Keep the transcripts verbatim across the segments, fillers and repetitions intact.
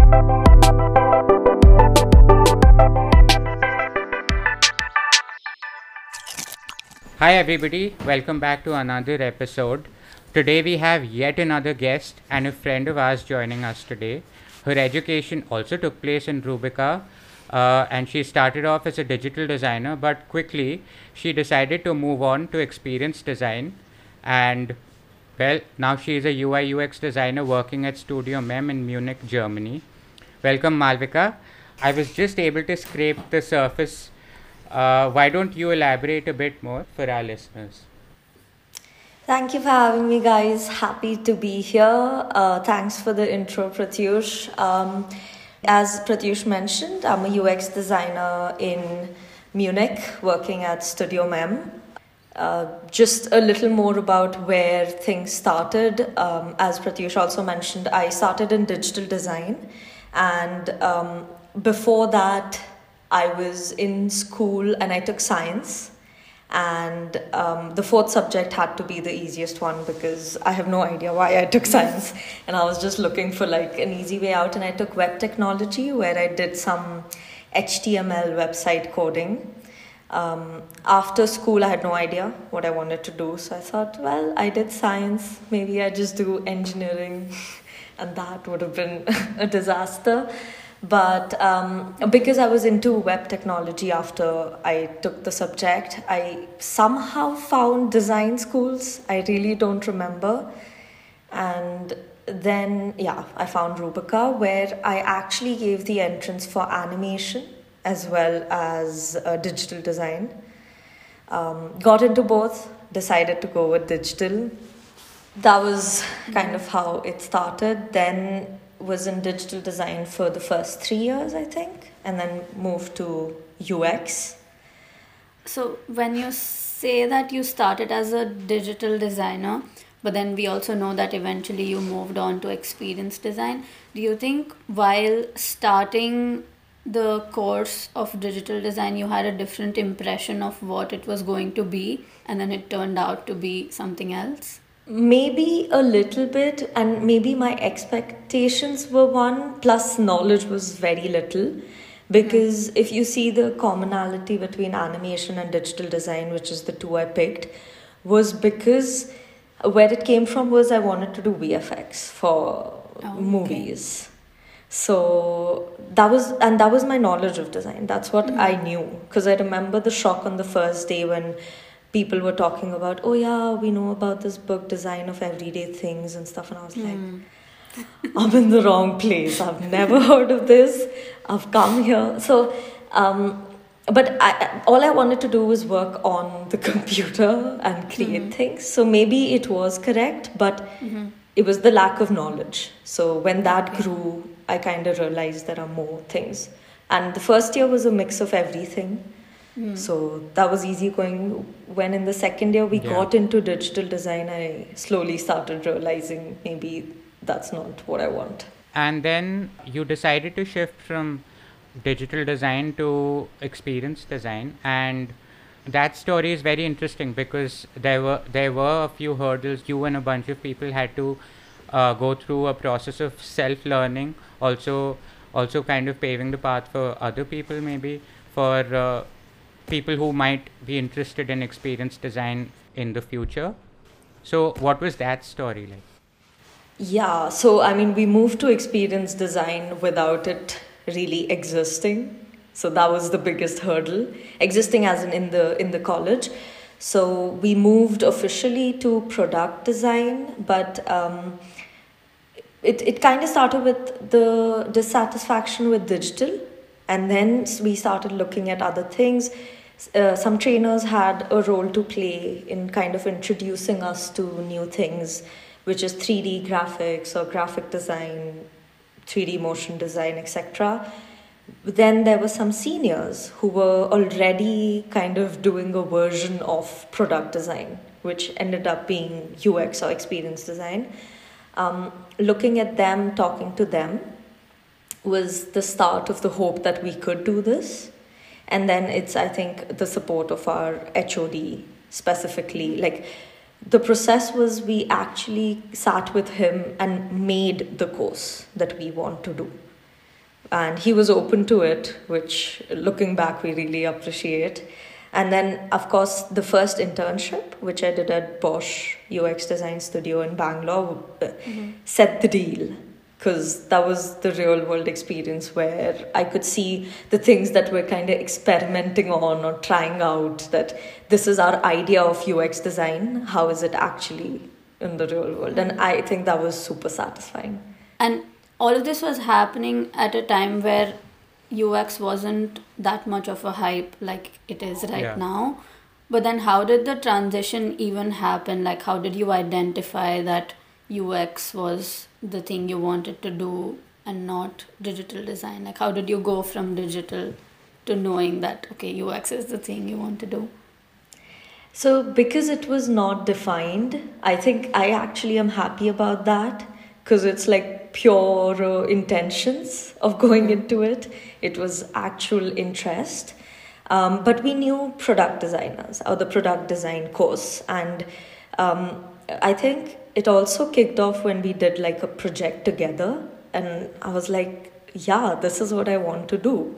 Hi everybody, welcome back to another episode. Today we have yet another guest and a friend of ours joining us today. Her education also took place in Rubica, uh, and she started off as a digital designer, but quickly she decided to move on to experience design. And well, now she is a U I U X designer working at Studio Mem in Munich, Germany. Welcome, Malvika. I was just able to scrape the surface. Uh, why don't you elaborate a bit more for our listeners? Thank you for having me, guys. Happy to be here. Uh, thanks for the intro, Pratyush. Um, as Pratyush mentioned, I'm a U X designer in Munich working at Studio Mem. Uh, just a little more about where things started. Um, as Pratyush also mentioned, I started in digital design, and um, before that, I was in school and I took science. And um, the fourth subject had to be the easiest one because I have no idea why I took science. And I was just looking for like an easy way out. And I took web technology where I did some H T M L website coding. Um, after school, I had no idea what I wanted to do. So I thought, well, I did science. Maybe I just do engineering. And that would have been a disaster. But um, because I was into web technology after I took the subject, I somehow found design schools. I really don't remember. And then, yeah, I found Rubica, where I actually gave the entrance for animation as well as uh, digital design. Um, got into both, decided to go with digital. That was kind of how it started. Then was in digital design for the first three years, I think, and then moved to U X. So when you say that you started as a digital designer, but then we also know that eventually you moved on to experience design, do you think while starting the course of digital design, you had a different impression of what it was going to be, and then it turned out to be something else? Maybe a little bit, and maybe my expectations were one, plus knowledge was very little. Because if you see the commonality between animation and digital design, which is the two I picked, was because where it came from was I wanted to do V F X for Oh, okay. movies. So that was, and that was my knowledge of design. That's what I knew. Because I remember the shock on the first day when people were talking about, oh yeah, we know about this book, Design of Everyday Things and stuff. And I was like, I'm in the wrong place. I've never heard of this. I've come here. So, um, but I, all I wanted to do was work on the computer and create things. So maybe it was correct, but it was the lack of knowledge. So when that grew, I kind of realized there are more things. And the first year was a mix of everything. So that was easy going. When in the second year we Yeah. got into digital design, I slowly started realizing maybe that's not what I want. And then you decided to shift from digital design to experience design, and that story is very interesting because there were there were a few hurdles. You and a bunch of people had to uh, go through a process of self-learning, also also kind of paving the path for other people, maybe for uh, people who might be interested in experience design in the future. So what was that story like? Yeah, so I mean, we moved to experience design without it really existing. So that was the biggest hurdle, existing as in in the in the college. So we moved officially to product design, but um, it, it kind of started with the dissatisfaction with digital, and then we started looking at other things. Uh, some trainers had a role to play in kind of introducing us to new things, which is three D graphics or graphic design, three D motion design, et cetera. Then there were some seniors who were already kind of doing a version of product design, which ended up being U X or experience design. Um, looking at them, talking to them, was the start of the hope that we could do this. And then it's, I think, the support of our H O D specifically. Like, the process was we actually sat with him and made the course that we want to do. And he was open to it, which looking back, we really appreciate. And then, of course, the first internship, which I did at Bosch U X Design Studio in Bangalore, mm-hmm. set the deal. Because that was the real world experience where I could see the things that we're kind of experimenting on or trying out, that this is our idea of U X design. How is it actually in the real world? And I think that was super satisfying. And all of this was happening at a time where U X wasn't that much of a hype like it is right yeah. now. But then how did the transition even happen? Like, how did you identify that U X was the thing you wanted to do and not digital design? Like, how did you go from digital to knowing that, okay, U X is the thing you want to do? So because it was not defined, I think I actually am happy about that, because it's like pure uh, intentions of going into it. It was actual interest. Um, but we knew product designers or the product design course. And um, I think it also kicked off when we did like a project together, and I was like, yeah, this is what I want to do.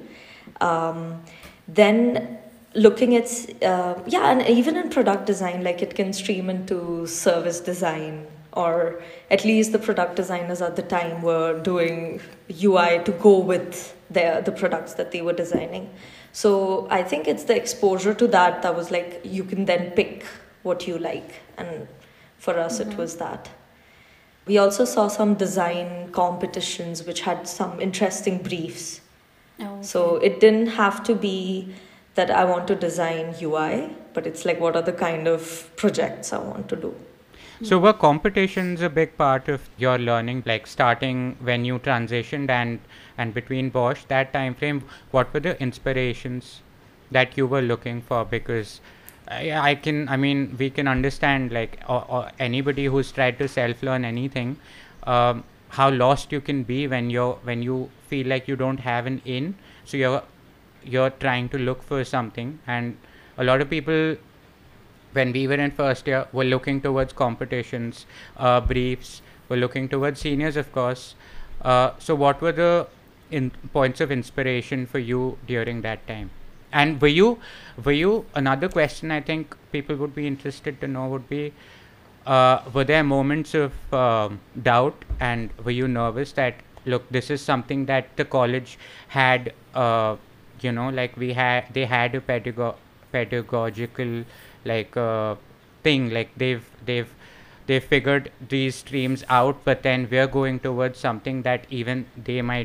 Um, then looking at, uh, yeah, and even in product design, like it can stream into service design, or at least the product designers at the time were doing U I to go with their, the products that they were designing. So I think it's the exposure to that that was like, you can then pick what you like. And for us, mm-hmm. it was that. We also saw some design competitions which had some interesting briefs. Oh, okay. So it didn't have to be that I want to design U I, but it's like, what are the kind of projects I want to do? So were competitions a big part of your learning, like starting when you transitioned and, and between Bosch, that time frame, what were the inspirations that you were looking for? Because I, I can, I mean, we can understand like or, or anybody who's tried to self-learn anything, um, how lost you can be when you're, when you feel like you don't have an in. So you're, you're trying to look for something, and a lot of people, when we were in first year, were looking towards competitions, uh, briefs, were looking towards seniors, of course. Uh, so what were the in points of inspiration for you during that time? And were you, were you, another question I think people would be interested to know would be, uh, were there moments of uh, doubt, and were you nervous that, look, this is something that the college had, uh, you know, like we had, they had a pedago pedagogical like uh, thing, like they've they've they've figured these streams out, but then we're going towards something that even they might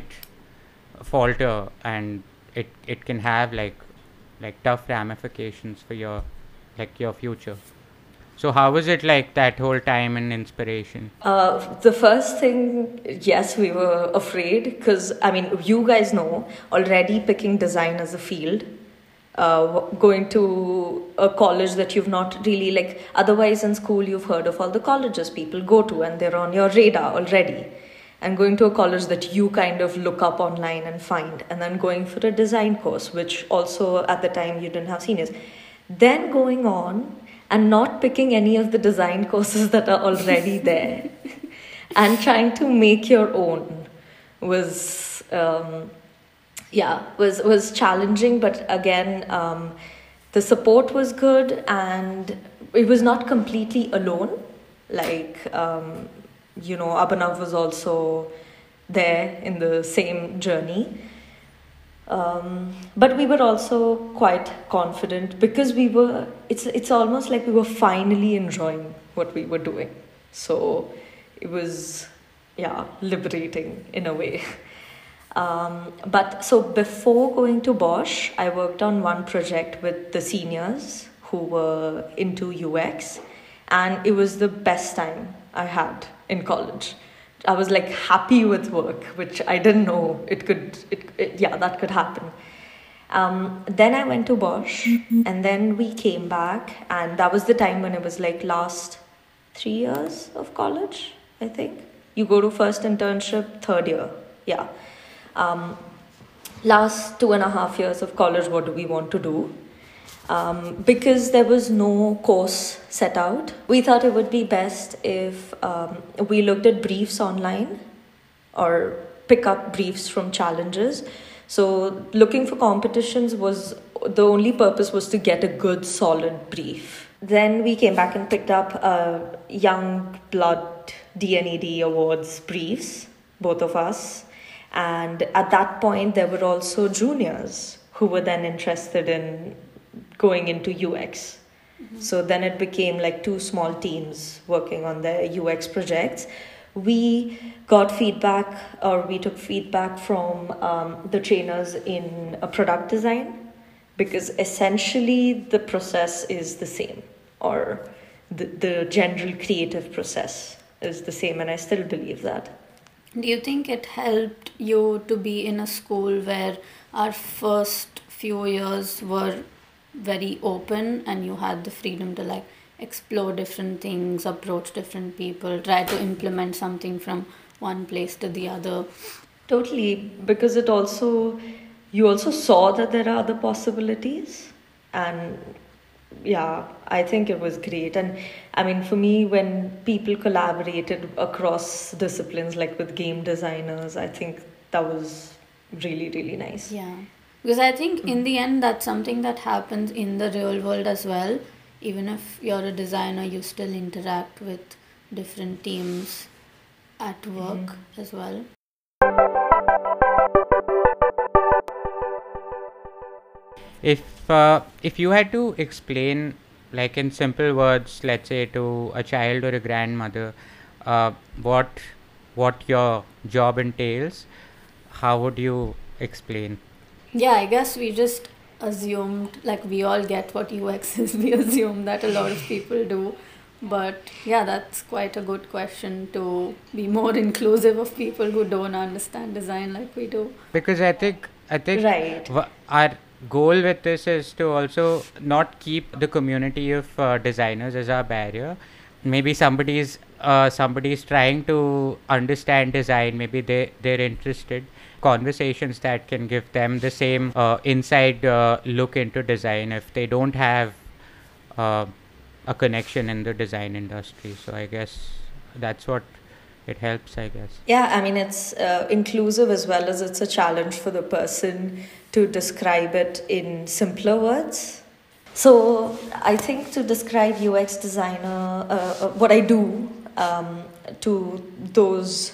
falter, and it it can have like like tough ramifications for your like your future. So how was it like that whole time and inspiration? Uh, the first thing, yes, we were afraid, because I mean, you guys know already, picking design as a field, uh, going to a college that you've not really, like, otherwise in school you've heard of all the colleges people go to and they're on your radar already, and going to a college that you kind of look up online and find, and then going for a design course, which also at the time you didn't have seniors, then going on and not picking any of the design courses that are already there and trying to make your own was um, yeah was was challenging. But again, um, the support was good, and it was not completely alone. Like um, you know Abhinav was also there in the same journey. Um, but we were also quite confident, because we were, it's it's almost like we were finally enjoying what we were doing. So it was, yeah, liberating in a way. Um, but so before going to Bosch, I worked on one project with the seniors who were into U X, and it was the best time I had in college. I was like happy with work, which I didn't know it could, it, it yeah, that could happen. Um, then I went to Bosch, mm-hmm. and then we came back, and that was the time when it was like last three years of college, I think. You go to first internship, third year, yeah. Um, last two and a half years of college, what do we want to do? Um, because there was no course set out, we thought it would be best if um, we looked at briefs online, or pick up briefs from challenges. So looking for competitions was the only purpose was to get a good solid brief. Then we came back and picked up uh, Young Blood D N E D Awards briefs, both of us. And at that point, there were also juniors who were then interested in going into U X. Mm-hmm. So then it became like two small teams working on their U X projects. We got feedback, or we took feedback from um, the trainers in a product design, because essentially the process is the same, or the, the general creative process is the same, and I still believe that. Do you think it helped you to be in a school where our first few years were very open and you had the freedom to like explore different things, approach different people, try to implement something from one place to the other? Totally, because it also, you also saw that there are other possibilities, and yeah, I think it was great. And I mean, for me, when people collaborated across disciplines, like with game designers, I think that was really, really nice. Yeah, because I think mm. in the end, that's something that happens in the real world as well. Even if you're a designer, you still interact with different teams at work mm. as well. If uh, if you had to explain, like in simple words, let's say to a child or a grandmother, uh, what what your job entails, how would you explain? Yeah, I guess we just assumed, like we all get what U X is. We assume that a lot of people do. But yeah, that's quite a good question, to be more inclusive of people who don't understand design like we do. Because I think I think right. w- our goal with this is to also not keep the community of uh, designers as our barrier. Maybe somebody's uh, somebody's trying to understand design. Maybe they they're interested. Conversations that can give them the same uh, inside uh, look into design if they don't have uh, a connection in the design industry. So I guess that's what it helps, I guess. Yeah, I mean, it's uh, inclusive as well as it's a challenge for the person to describe it in simpler words. So I think to describe U X designer, uh, what I do um, to those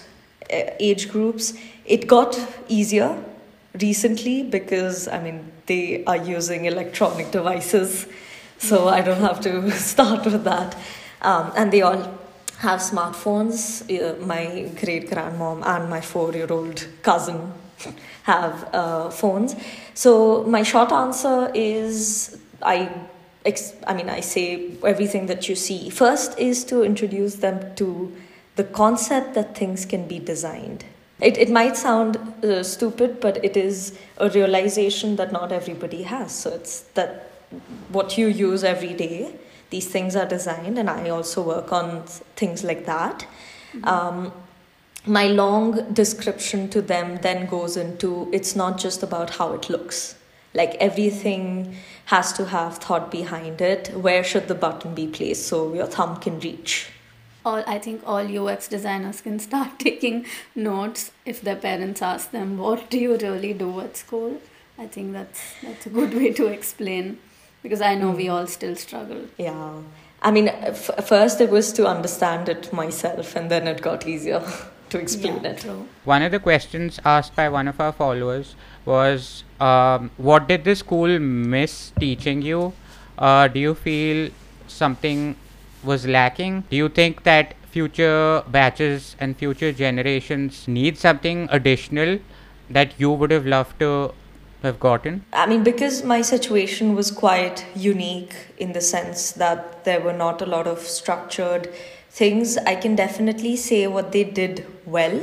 age groups, it got easier recently because, I mean, they are using electronic devices. So I don't have to start with that. Um, and they all have smartphones. Uh, my great grandmom and my four-year-old cousin have uh, phones. So my short answer is I, ex- I mean, I say everything that you see. First is to introduce them to the concept that things can be designed. It it might sound uh, stupid, but it is a realization that not everybody has. So it's that what you use every day, these things are designed, and I also work on things like that. Mm-hmm. Um, my long description to them then goes into, it's not just about how it looks. Like everything has to have thought behind it. Where should the button be placed so your thumb can reach? All I think all U X designers can start taking notes if their parents ask them, what do you really do at school? I think that's that's a good way to explain, because I know mm. we all still struggle. Yeah. I mean, f- first it was to understand it myself, and then it got easier to explain yeah, it. True. One of the questions asked by one of our followers was, um, what did the school miss teaching you? Uh, do you feel something was lacking? Do you think that future batches and future generations need something additional that you would have loved to have gotten? I mean, because my situation was quite unique in the sense that there were not a lot of structured things, I can definitely say what they did well,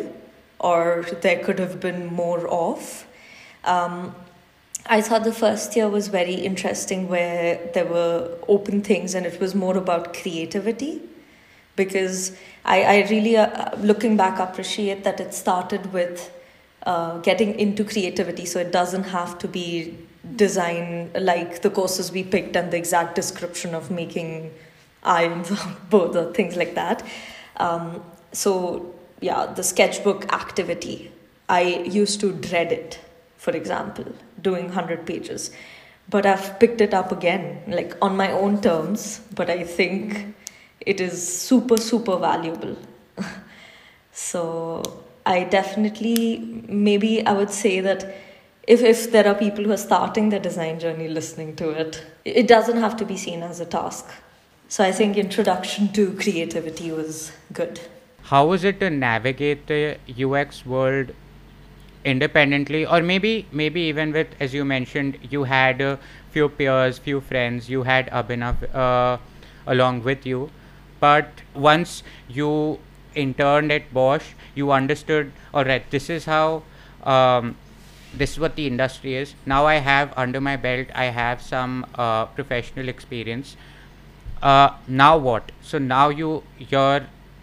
or there could have been more of. Um, I thought the first year was very interesting, where there were open things and it was more about creativity, because I, I really, uh, looking back, appreciate that it started with uh, getting into creativity. So it doesn't have to be design like the courses we picked and the exact description of making irons both or things like that. Um, so yeah, the sketchbook activity I used to dread it, for example, doing one hundred pages. But I've picked it up again, like on my own terms. But I think it is super, super valuable. So I definitely, maybe I would say that if, if there are people who are starting their design journey listening to it, it doesn't have to be seen as a task. So I think introduction to creativity was good. How was it to navigate the U X world independently, or maybe maybe even with, as you mentioned, you had a few peers, few friends, you had Abhinav uh, along with you, but once you interned at Bosch, you understood, all right, this is how um, this is what the industry is. Now I have under my belt, I have some uh, professional experience. Uh, now what? So now you you're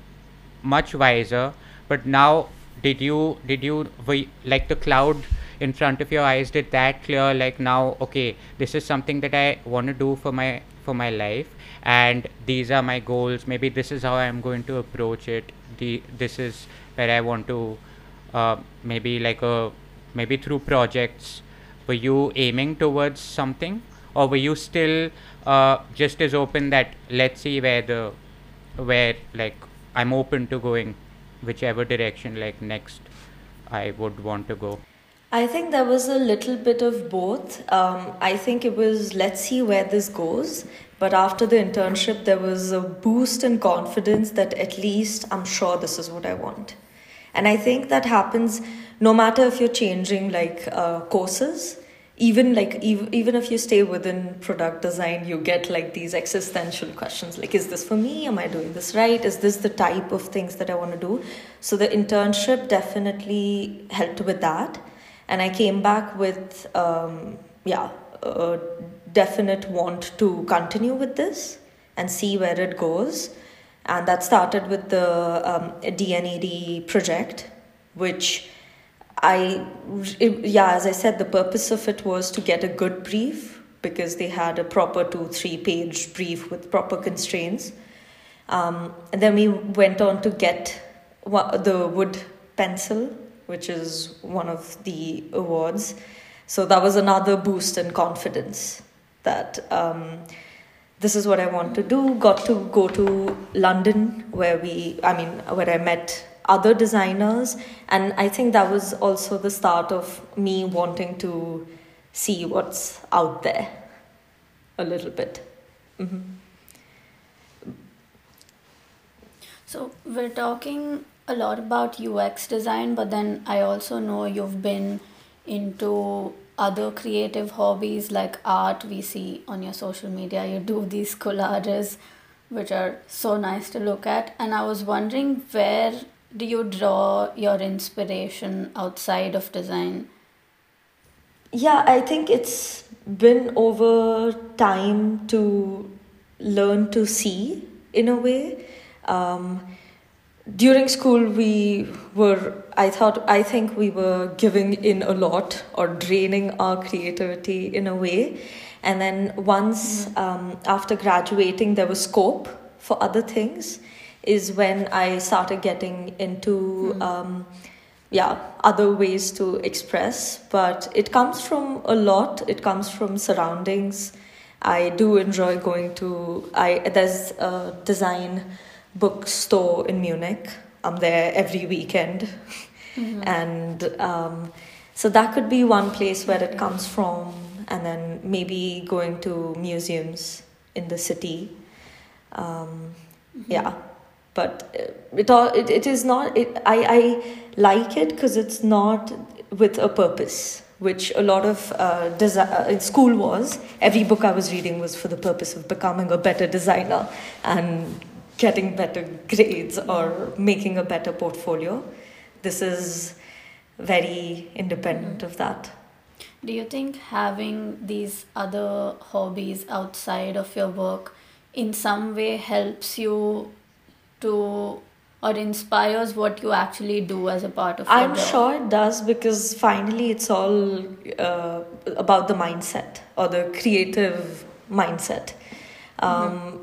much wiser, but now did you did you were, y- like the cloud in front of your eyes, did that clear, like now, okay, this is something that I want to do for my for my life, and these are my goals, maybe this is how I'm going to approach it, the this is where I want to uh, maybe like a maybe through projects, were you aiming towards something, or were you still uh, just as open that let's see where the where like I'm open to going whichever direction like next I would want to go? I think there was a little bit of both. Um, I think it was, let's see where this goes. But after the internship, there was a boost in confidence that at least I'm sure this is what I want. And I think that happens no matter if you're changing like uh, courses, even like ev- even if you stay within product design, you get like these existential questions like, is this for me? Am I doing this right? Is this the type of things that I want to do? So the internship definitely helped with that. And I came back with, um, yeah, a definite want to continue with this and see where it goes. And that started with the um, D N A D project, which I, it, yeah, as I said, the purpose of it was to get a good brief because they had a proper two, three page brief with proper constraints. Um, and then we went on to get wa- the wood pencil, which is one of the awards. So that was another boost in confidence that um, this is what I want to do. Got to go to London where we, I mean, where I met other designers. And I think that was also the start of me wanting to see what's out there a little bit. Mm-hmm. So we're talking a lot about U X design, but then I also know you've been into other creative hobbies like art. We see on your social media you do these collages, which are so nice to look at. And I was wondering, where do you draw your inspiration outside of design? Yeah, I think it's been over time to learn to see in a way. Um, during school, we were, I thought, I think we were giving in a lot or draining our creativity in a way. And then once Mm-hmm. um, after graduating, there was scope for other things, is when I started getting into, Hmm. um, yeah, other ways to express. But it comes from a lot, it comes from surroundings. I do enjoy going to, I there's a design bookstore in Munich. I'm there every weekend. Mm-hmm. And um, so that could be one place where it comes from. And then maybe going to museums in the city. Um, yeah. But uh, it all it, it is not it I, I like it because it's not with a purpose, which a lot of uh, desi- uh, in school was. Every book I was reading was for the purpose of becoming a better designer and getting better grades or making a better portfolio. This is very independent of that. Do you think having these other hobbies outside of your work in some way helps you to or inspires what you actually do as a part of your I'm job? sure it does because finally it's all uh, about the mindset or the creative mindset. Um,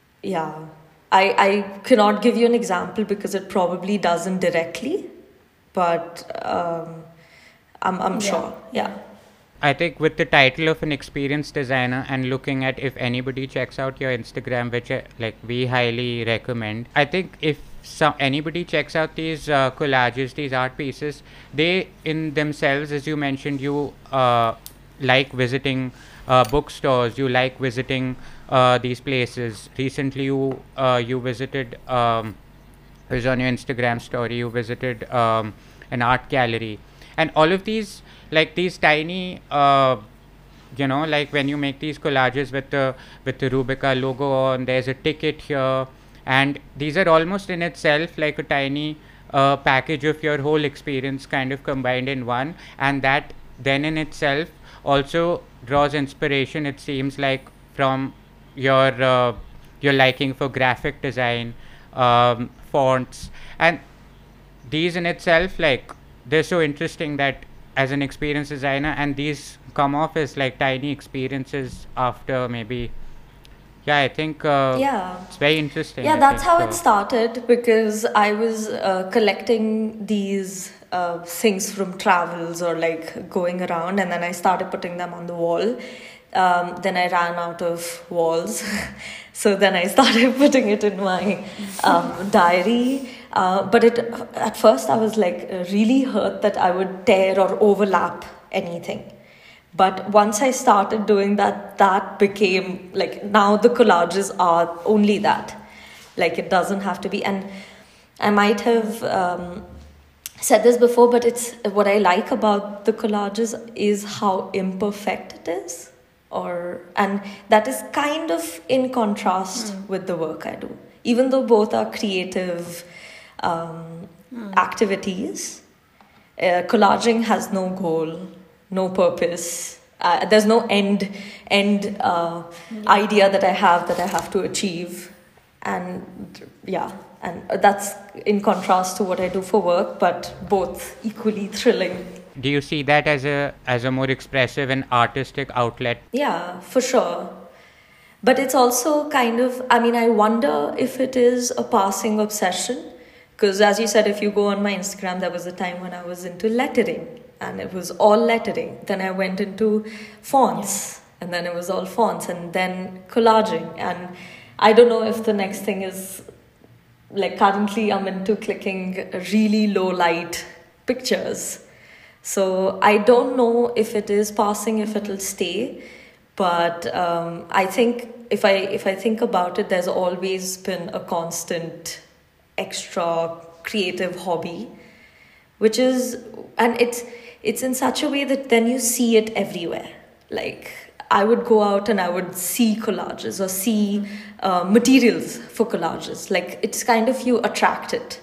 yeah, I, I cannot give you an example because it probably doesn't directly, but um, I'm, I'm Yeah. sure. Yeah. I think with the title of an experienced designer and looking at if anybody checks out your Instagram, which uh, like we highly recommend, I think if some anybody checks out these uh, collages, these art pieces, they in themselves, as you mentioned, you uh, like visiting uh, bookstores, you like visiting uh, these places. Recently, you uh, you visited. Um, it was on your Instagram story. You visited um, an art gallery, and all of these, like these tiny, uh, you know, like when you make these collages with the with the Rubica logo on, there's a ticket here, and these are almost in itself like a tiny uh, package of your whole experience, kind of combined in one, and that then in itself also draws inspiration. It seems like from your uh, your liking for graphic design, um, fonts, and these in itself, like they're so interesting that as an experienced designer, and these come off as like tiny experiences after maybe, yeah, I think uh, Yeah. it's very interesting. Yeah, I that's think, how it so. started because I was uh, collecting these uh, things from travels or like going around, and then I started putting them on the wall. Um, then I ran out of walls, so then I started putting it in my um, diary. Uh, but it at first I was like really hurt that I would tear or overlap anything. But once I started doing that, that became like now the collages are only that. Like it doesn't have to be. And I might have um, said this before, but it's what I like about the collages is how imperfect it is. Or and that is kind of in contrast Mm. with the work I do. Even though both are creative um, Mm. activities, uh, collaging has no goal, no purpose. Uh, there's no end end uh, Yeah. idea that I have that I have to achieve, and yeah, and that's in contrast to what I do for work, but both equally thrilling. Do you see that as a as a more expressive and artistic outlet? Yeah, for sure. But it's also kind of, I mean, I wonder if it is a passing obsession. Because as you said, if you go on my Instagram, there was a time when I was into lettering and it was all lettering. Then I went into fonts and then it was all fonts and then collaging. And I don't know if the next thing is like currently I'm into clicking really low light pictures. So I don't know if it is passing, if it'll stay. But um, I think if I if I think about it, there's always been a constant extra creative hobby, which is and it's it's in such a way that then you see it everywhere. Like I would go out and I would see collages or see uh, materials for collages. Like it's kind of you attract it.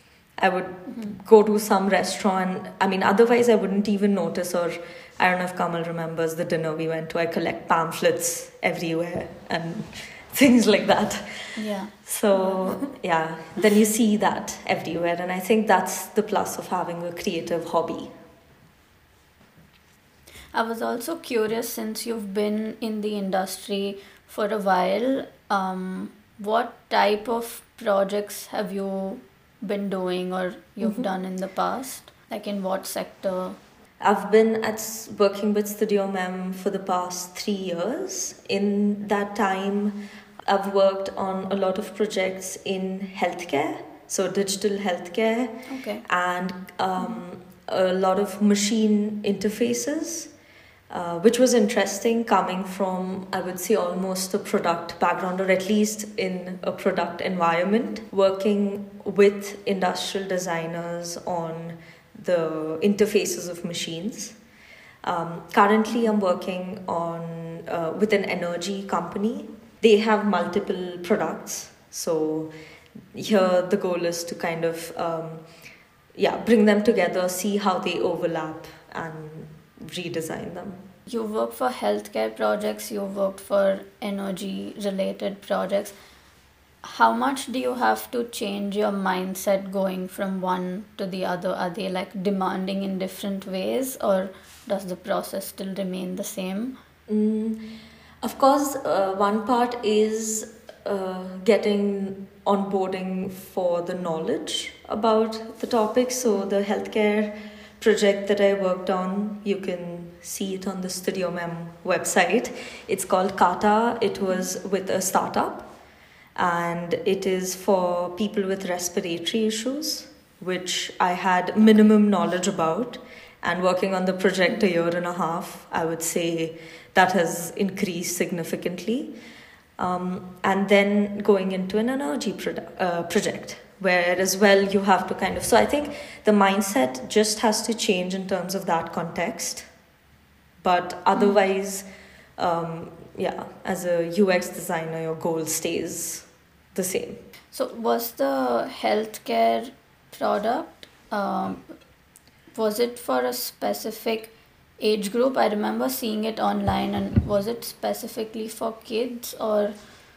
I would Mhm. go to some restaurant. I mean, otherwise I wouldn't even notice. Or I don't know if Kamal remembers the dinner we went to. I collect pamphlets everywhere and things like that. Yeah. So yeah, then you see that everywhere, and I think that's the plus of having a creative hobby. I was also curious since you've been in the industry for a while, um, what type of projects have you been doing or you've Mhm. done in the past? Like in what sector? I've been at s- working with Studio Mem for the past three years. In that time, I've worked on a lot of projects in healthcare, so digital healthcare, Okay. and um, a lot of machine interfaces, uh, which was interesting coming from, I would say, almost a product background, or at least in a product environment, working with industrial designers on the interfaces of machines. Um, currently, I'm working on uh, with an energy company. They have multiple products, so here the goal is to kind of um, yeah bring them together, see how they overlap, and redesign them. You work for healthcare projects, you worked for energy related projects. How much do you have to change your mindset going from one to the other? Are they like demanding in different ways, or does the process still remain the same? Mm, of course, uh, one part is uh, getting onboarding for the knowledge about the topic. So the healthcare project that I worked on, you can see it on the Studio Mem website. It's called Kata. It was with a startup, and it is for people with respiratory issues, which I had minimum knowledge about. And working on the project a year and a half, I would say that has increased significantly. Um, and then going into an energy produ- uh, project, where as well you have to kind of, so I think the mindset just has to change in terms of that context. But otherwise, um, yeah, as a U X designer, your goal stays the same. So was the healthcare product, um, was it for a specific age group? I remember seeing it online, and was it specifically for kids or?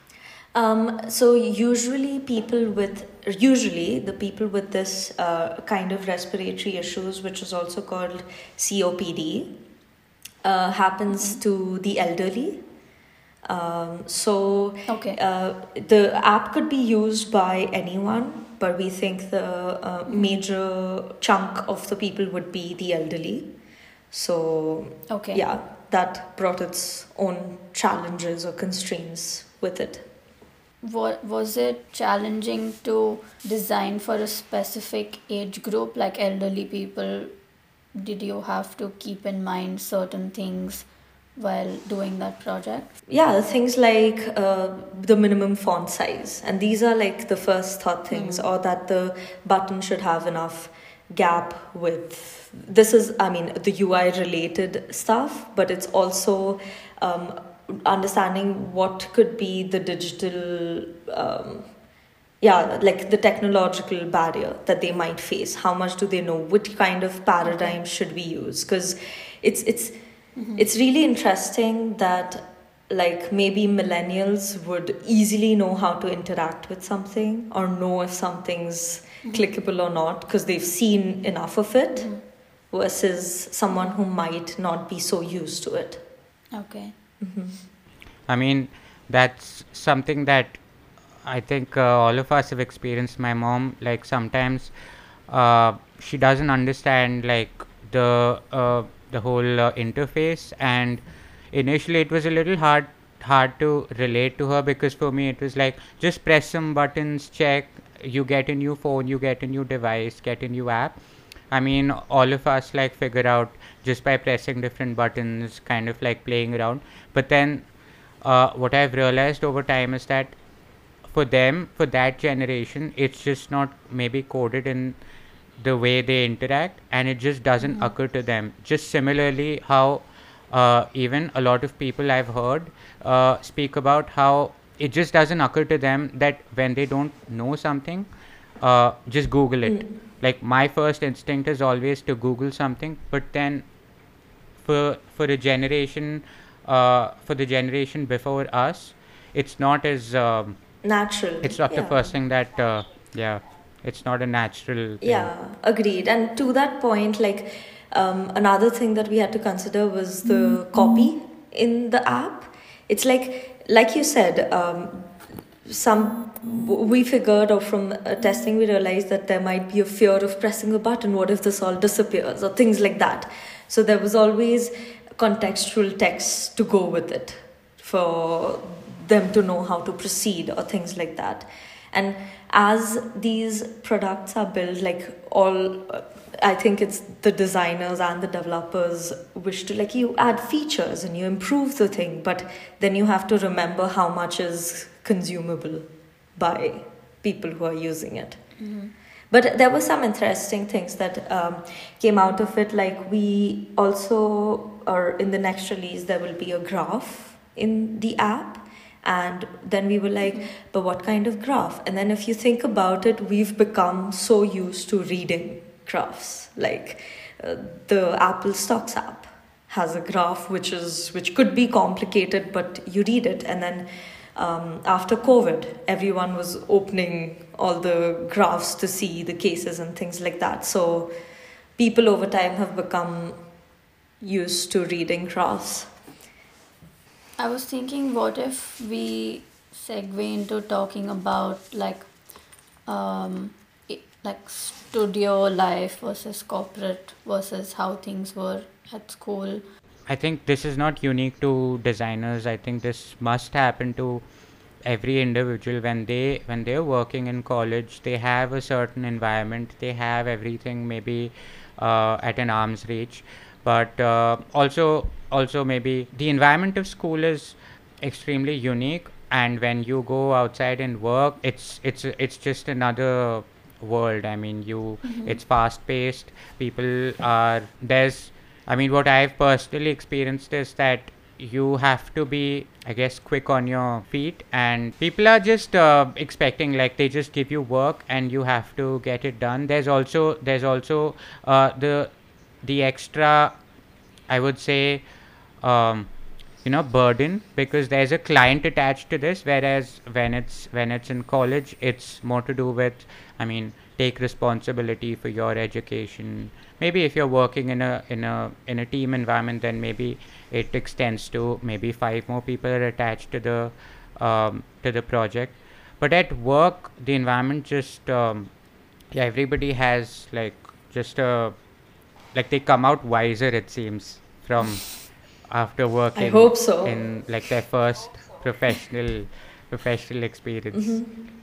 Um, so usually people with, usually the people with this uh, kind of respiratory issues, which is also called C O P D, uh, happens to the elderly. Um, so Okay. uh, the app could be used by anyone, but we think the uh, major chunk of the people would be the elderly. So Okay. yeah, that brought its own challenges or constraints with it. What was it challenging to design for a specific age group, like elderly people? Did you have to keep in mind certain things while doing that project? Yeah, things like uh, the minimum font size, and these are like the first thought things, or that the button should have enough gap with. This is, I mean, the U I related stuff, but it's also um, understanding what could be the digital, um, yeah, like the technological barrier that they might face. How much do they know? Which kind of paradigm should we use? Because it's it's it's really interesting that like maybe millennials would easily know how to interact with something or know if something's clickable or not because they've seen enough of it, versus someone who might not be so used to it. Okay. I mean, that's something that I think uh, all of us have experienced. My mom, like sometimes uh, she doesn't understand like the uh, the whole uh, interface, and initially it was a little hard hard to relate to her, because for me it was like, just press some buttons, check, you get a new phone, you get a new device, get a new app. I mean, all of us like figure out just by pressing different buttons, kind of like playing around. But then uh, what I've realized over time is that for them, for that generation, it's just not maybe coded in the way they interact, and it just doesn't occur to them. Just similarly, how uh, even a lot of people I've heard uh, speak about how it just doesn't occur to them that when they don't know something, uh, just Google it. Like my first instinct is always to Google something, but then for for a generation, uh, for the generation before us, it's not as um, Natural. it's not the Yeah. first thing that uh, yeah, it's not a natural thing. Yeah, agreed. And to that point, like um, another thing that we had to consider was the copy in the app. It's like, like you said, um, some we figured, or from uh, testing, we realized that there might be a fear of pressing a button. What if this all disappears, or things like that? So there was always contextual text to go with it for them to know how to proceed, or things like that. And as these products are built, like all, uh, I think it's the designers and the developers wish to, like, you add features and you improve the thing, but then you have to remember how much is consumable by people who are using it. But there were some interesting things that um, came out of it. Like, we also, or in the next release, there will be a graph in the app. And then we were like, but what kind of graph? And then if you think about it, we've become so used to reading graphs. Like uh, the Apple Stocks app has a graph which is which could be complicated, but you read it. And then um, after COVID, everyone was opening all the graphs to see the cases and things like that. So people over time have become used to reading graphs. I was thinking, what if we segue into talking about like um, i- like studio life versus corporate versus how things were at school? I think this is not unique to designers. I think this must happen to every individual when they when they're working in college. They have a certain environment. They have everything maybe uh, at an arm's reach, but uh, also also maybe the environment of school is extremely unique. And when you go outside and work, it's it's it's just another world. I mean, you it's fast paced. People are there's I mean, what I've personally experienced is that you have to be, I guess, quick on your feet, and people are just uh, expecting, like, they just give you work and you have to get it done. There's also there's also uh, the the extra, I would say, um, you know, burden, because there's a client attached to this. Whereas when it's when it's in college, it's more to do with, I mean, take responsibility for your education. Maybe if you're working in a in a in a team environment, then maybe it extends to maybe five more people are attached to the um, to the project. But at work, the environment just um, yeah, everybody has like just a like they come out wiser, it seems, from after I working hope so. in like their first professional professional experience.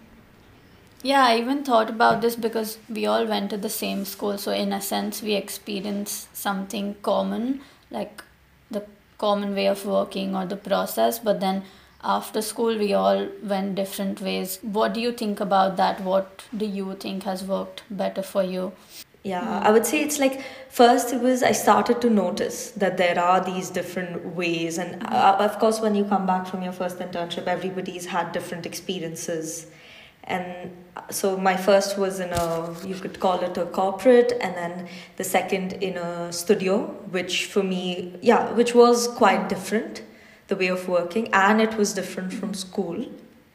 Yeah, I even thought about this because we all went to the same school. So, in a sense, we experienced something common, like the common way of working or the process. But then after school, we all went different ways. What do you think about that? What do you think has worked better for you? Yeah, I would say it's like first it was I started to notice that there are these different ways, and uh, of course, when you come back from your first internship, everybody's had different experiences. And so my first was in a, you could call it a corporate, and then the second in a studio, which for me, yeah, which was quite different, the way of working, and it was different from school.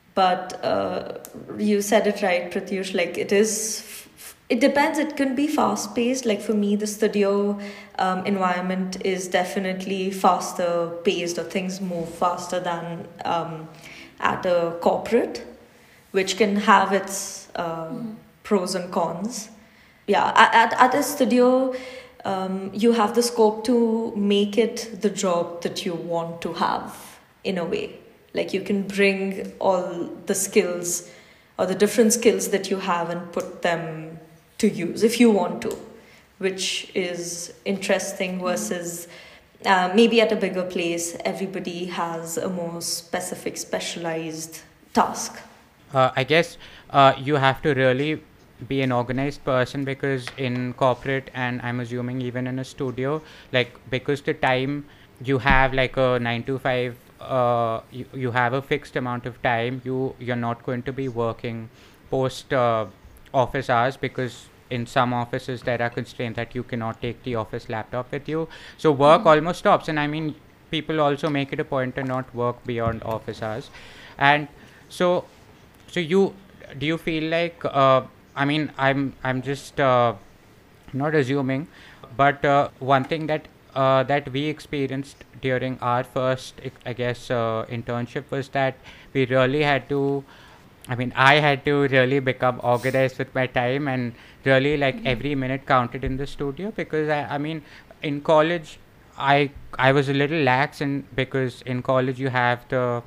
But uh, you said it right, Pratyush, like it is, it depends, it can be fast paced. Like for me, the studio um, environment is definitely faster paced, or things move faster than um, at a corporate, which can have its uh, pros and cons. Yeah, at, at a studio, um, you have the scope to make it the job that you want to have in a way. Like you can bring all the skills or the different skills that you have and put them to use if you want to, which is interesting versus uh, maybe at a bigger place, everybody has a more specific, specialized task. Uh, I guess uh, you have to really be an organized person, because in corporate, and I'm assuming even in a studio, like because the time you have like a nine to five, uh, you, you have a fixed amount of time. You you're not going to be working post uh, office hours, because in some offices there are constraints that you cannot take the office laptop with you. So work almost stops, and I mean people also make it a point to not work beyond office hours, and so. So you do you feel like uh, I mean I'm I'm just uh, not assuming, but uh, one thing that uh, that we experienced during our first I guess uh, internship was that we really had to. I mean I had to really become organized with my time, and really like every minute counted in the studio, because I, I mean in college I I was a little lax, and because in college you have the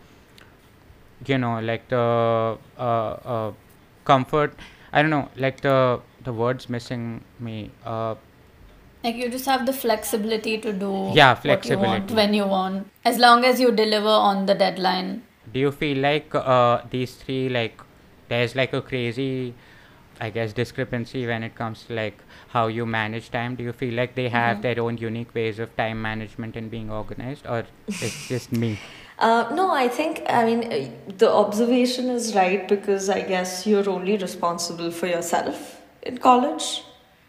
you know like the uh, uh, comfort, I don't know, like the the words missing me uh, Like you just have the flexibility to do yeah, what you want flexibility. when you want, as long as you deliver on the deadline. Do you feel like uh, these three, like there's like a crazy I guess discrepancy when it comes to like how you manage time? Do you feel like they have their own unique ways of time management and being organized, or it's just me? Uh, no, I think, I mean, uh, the observation is right, because I guess you're only responsible for yourself in college.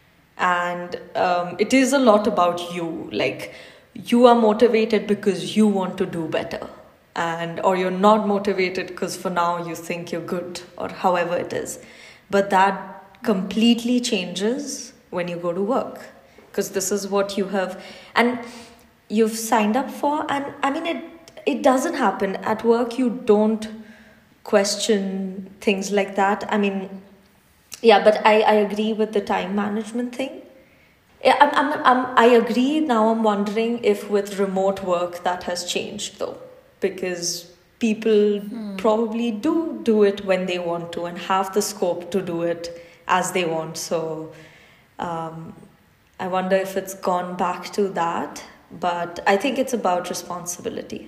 And um, it is a lot about you. Like, you are motivated because you want to do better. And, or you're not motivated because for now you think you're good, or however it is. But that completely changes when you go to work, because this is what you have, and you've signed up for. And I mean, it it doesn't happen at work. You don't question things like that. I mean, Yeah, but I, I agree with the time management thing. Yeah, I'm, I'm, I'm, I agree. Now I'm wondering if with remote work that has changed though, because people probably do do it when they want to and have the scope to do it as they want. So um, I wonder if it's gone back to that, but I think it's about responsibility.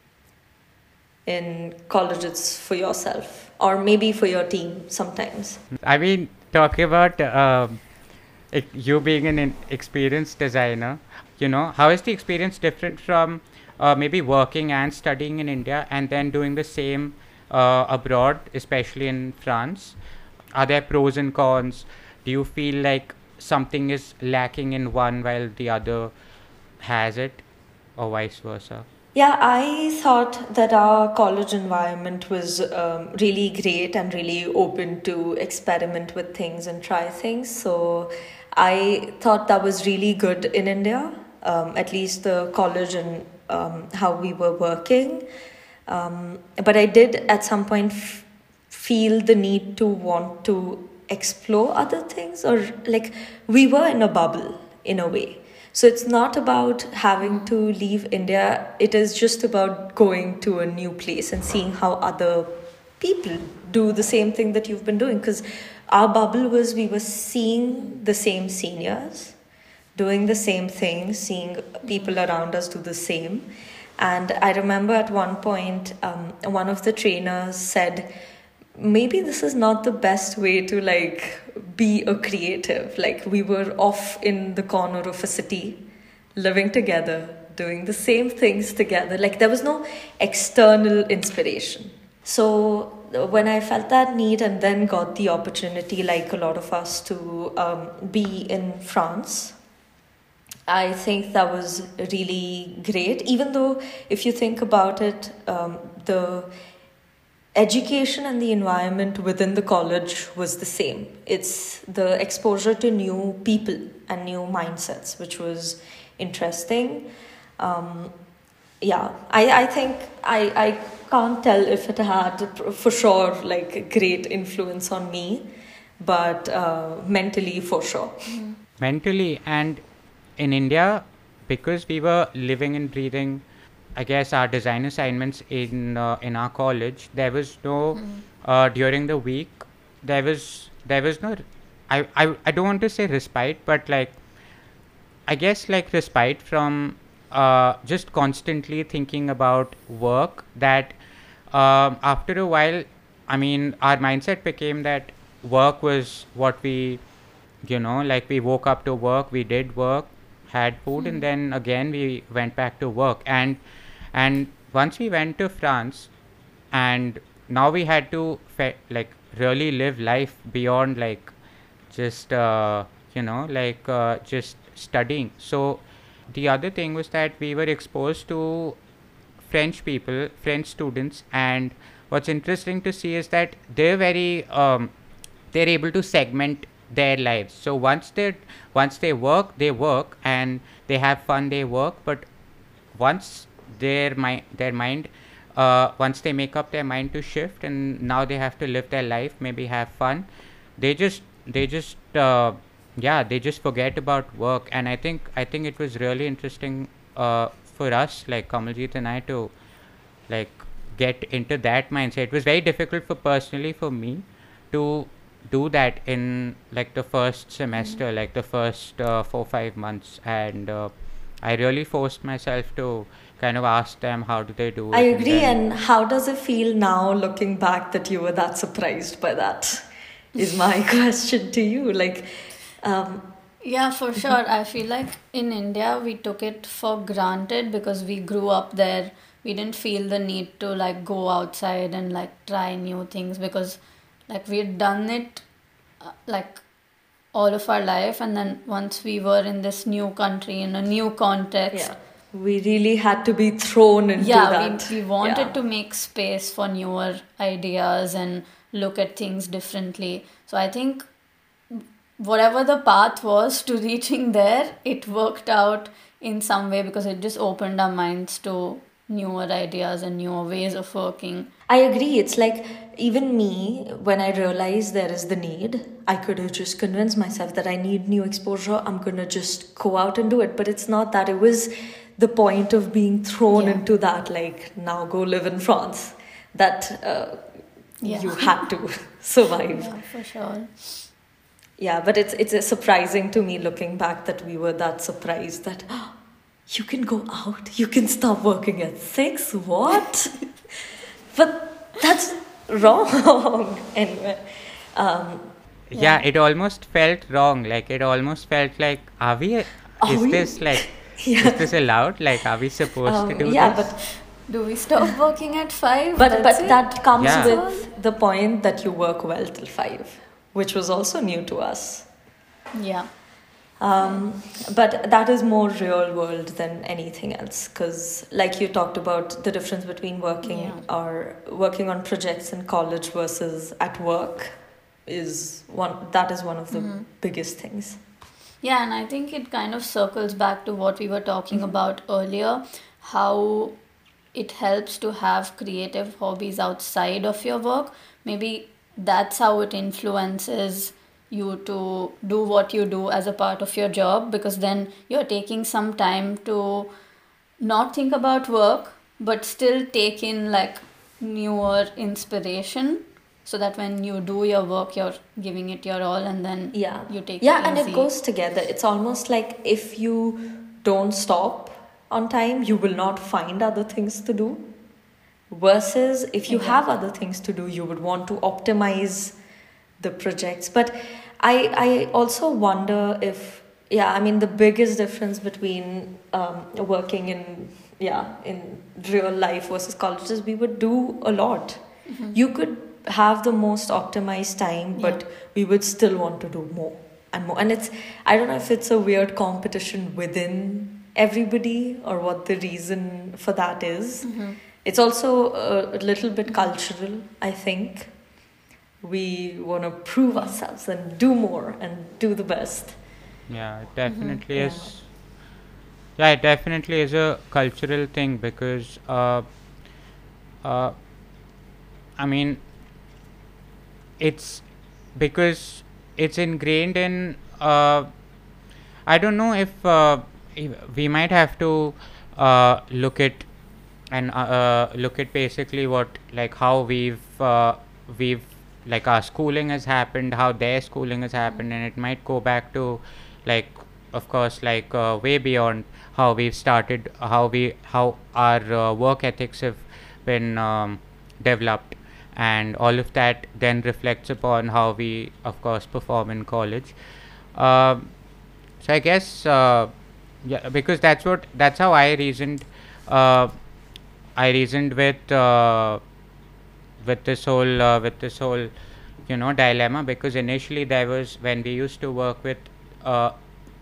In college, it's for yourself or maybe for your team sometimes. I mean, talking about um, it, you being an in- experienced designer, you know, how is the experience different from uh, maybe working and studying in India and then doing the same uh, abroad, especially in France? Are there pros and cons? Do you feel like something is lacking in one while the other has it, or vice versa? Yeah, I thought that our college environment was um, really great and really open to experiment with things and try things. So I thought that was really good in India, um, at least the college and um, how we were working. Um, but I did at some point f- feel the need to want to explore other things, or like we were in a bubble in a way. So it's not about having to leave India, it is just about going to a new place and seeing how other people do the same thing that you've been doing. Because our bubble was we were seeing the same seniors doing the same thing, seeing people around us do the same. And I remember at one point, um, one of the trainers said, maybe this is not the best way to like be a creative. Like we were off in the corner of a city, living together, doing the same things together. Like there was no external inspiration. So when I felt that need and then got the opportunity, like a lot of us, to um, be in France, I think that was really great. Even though, if you think about it, um, the education and the environment within the college was the same. It's the exposure to new people and new mindsets, which was interesting. Um, yeah, I, I think I, I can't tell if it had for sure like a great influence on me, but uh, mentally for sure. Mentally, and in India, because we were living and breathing, I guess our design assignments in uh, in our college, there was no uh, during the week. There was there was no. I, I I don't want to say respite, but like I guess like respite from uh, just constantly thinking about work. That um, after a while, I mean, our mindset became that work was what we, you know, like we woke up to work, we did work, had food, and then again we went back to work. And and once we went to France, and now we had to fe- like really live life beyond like just uh, you know like uh, just studying. So the other thing was that we were exposed to French people, French students, and what's interesting to see is that they're very um, they're able to segment their lives. So once they once they work, they work, and they have fun, they work. But once their mind their mind uh, once they make up their mind to shift, and now they have to live their life, maybe have fun, they just they just uh, yeah, they just forget about work. And i think i think it was really interesting uh, for us, like Kamaljeet and I, to like get into that mindset. It was very difficult for personally for me to do that in like the first semester, mm-hmm. like the first uh, four five months. And uh, I really forced myself to kind of ask them how do they do it. I agree. And, and how does it feel now looking back that you were that surprised by that? Is my question to you. Like, um, Yeah, for sure. I feel like in India we took it for granted because we grew up there. We didn't feel the need to like go outside and like try new things because like we had done it uh, like all of our life, and then once we were in this new country in a new context, yeah, we really had to be thrown into yeah, that. we, we wanted Yeah. to make space for newer ideas and look at things differently. So I think whatever the path was to reaching there, it worked out in some way because it just opened our minds to newer ideas and newer ways of working. I agree. It's like even me, when I realize there is the need, I could have just convinced myself that I need new exposure. I'm gonna just go out and do it. But it's not that. It was the point of being thrown Yeah. into that, like, now go live in France, that uh, Yeah. you had to survive. Yeah, for sure. Yeah, but it's it's surprising to me looking back that we were that surprised that you can go out, you can stop working at six. What? But that's wrong. Anyway, um, Yeah, it almost felt wrong. Like it almost felt like, are we? Are is we- this like? yeah, Is this allowed? Like, are we supposed um, to do yeah, this? but Do we stop working at five? but That's but it? that comes Yeah. with the point that you work well till five, which was also new to us. Yeah. Um, but that is more real world than anything else, because like you talked about the difference between working Yeah. or working on projects in college versus at work is one that is one of the Mhm. biggest things. Yeah, and I think it kind of circles back to what we were talking about earlier, how it helps to have creative hobbies outside of your work. Maybe that's how it influences you to do what you do as a part of your job, because then you're taking some time to not think about work but still take in like newer inspiration, so that when you do your work you're giving it your all, and then Yeah. you take Yeah, it and it easy. goes together. It's almost like if you don't stop on time, you will not find other things to do. Versus if you have other things to do, you would want to optimize the projects. But I I also wonder if, yeah, I mean the biggest difference between um, working in yeah in real life versus college is we would do a lot. Mhm. You could have the most optimized time, but we would still want to do more and more. And it's, I don't know if it's a weird competition within everybody or what the reason for that is. Mhm. It's also a, a little bit cultural, I think. We want to prove ourselves and do more and do the best. Yeah, it definitely Yeah. is. Yeah, it definitely is a cultural thing because, uh, uh, I mean, it's because it's ingrained in. Uh, I don't know if uh, if we might have to uh, look at and uh, uh, look at basically what like how we've uh, we've like our schooling has happened, how their schooling has happened, and it might go back to like of course like uh, way beyond how we've started, how we how our uh, work ethics have been um, developed, and all of that then reflects upon how we of course perform in college. Um, so I guess uh, yeah, because that's what that's how I reasoned. Uh, I reasoned with uh, with this whole uh, with this whole you know dilemma, because initially there was when we used to work with uh,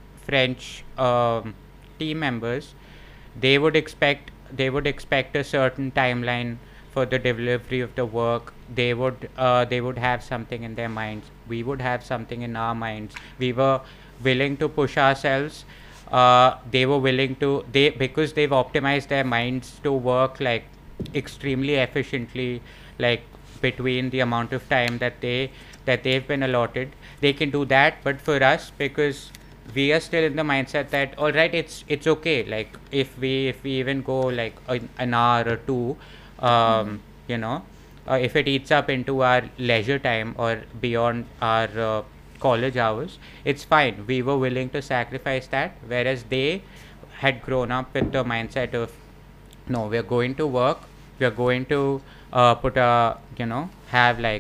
French um, team members, they would expect they would expect a certain timeline for the delivery of the work. They would uh, they would have something in their minds. We would have something in our minds. We were willing to push ourselves. Uh, they were willing to they because they've optimized their minds to work like extremely efficiently, like between the amount of time that they that they've been allotted, they can do that. But for us, because we are still in the mindset that all right, it's it's okay, like if we if we even go like an, an hour or two, um, you know uh, if it eats up into our leisure time or beyond our uh, college hours, it's fine. We were willing to sacrifice that, whereas they had grown up with the mindset of no, we're going to work, we're going to uh, put a you know have like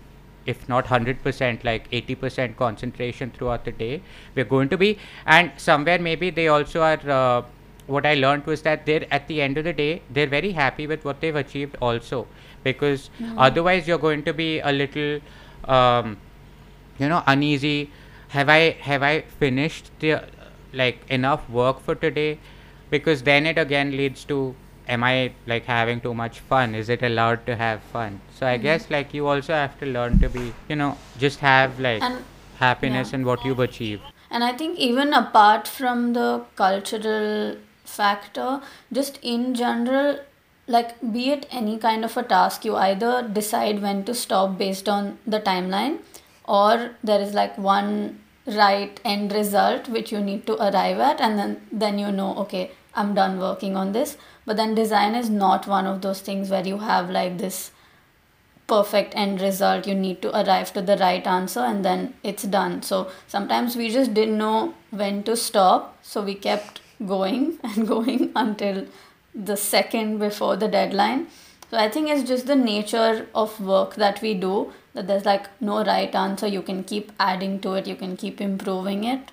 if not one hundred percent like eighty percent concentration throughout the day. We're going to be, and somewhere maybe they also are uh, what I learned was that they're at the end of the day they're very happy with what they've achieved also, because Mm. otherwise you're going to be a little um, you know uneasy. Have i have i finished the uh, like enough work for today? Because then it again leads to, am I like having too much fun? Is it allowed to have fun? So I Mhm. guess like you also have to learn to be, you know just have like And happiness yeah. in what you've achieved. And I think even apart from the cultural factor, just in general, like be it any kind of a task, you either decide when to stop based on the timeline, or there is like one right end result which you need to arrive at, and then then you know, okay, I'm done working on this. But then design is not one of those things where you have like this perfect end result. You need to arrive to the right answer and then it's done. So sometimes we just didn't know when to stop, so we kept going and going until the second before the deadline. So I think it's just the nature of work that we do, that there's like no right answer. You can keep adding to it, you can keep improving it.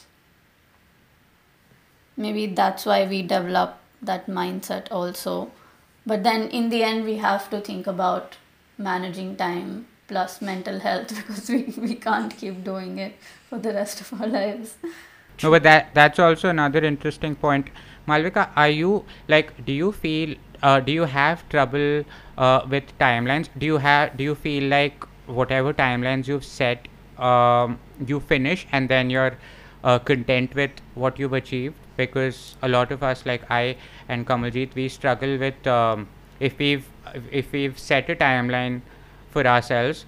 Maybe that's why we develop that mindset also. But then in the end, we have to think about managing time plus mental health because we, we can't keep doing it for the rest of our lives. No, but that that's also another interesting point. Malvika, are you like, do you feel, uh, do you have trouble uh, with timelines? Do you have, do you feel like whatever timelines you've set, um, you finish and then you're uh, content with what you've achieved? Because a lot of us, like I and Kamaljeet, we struggle with um, if we've if we've set a timeline for ourselves,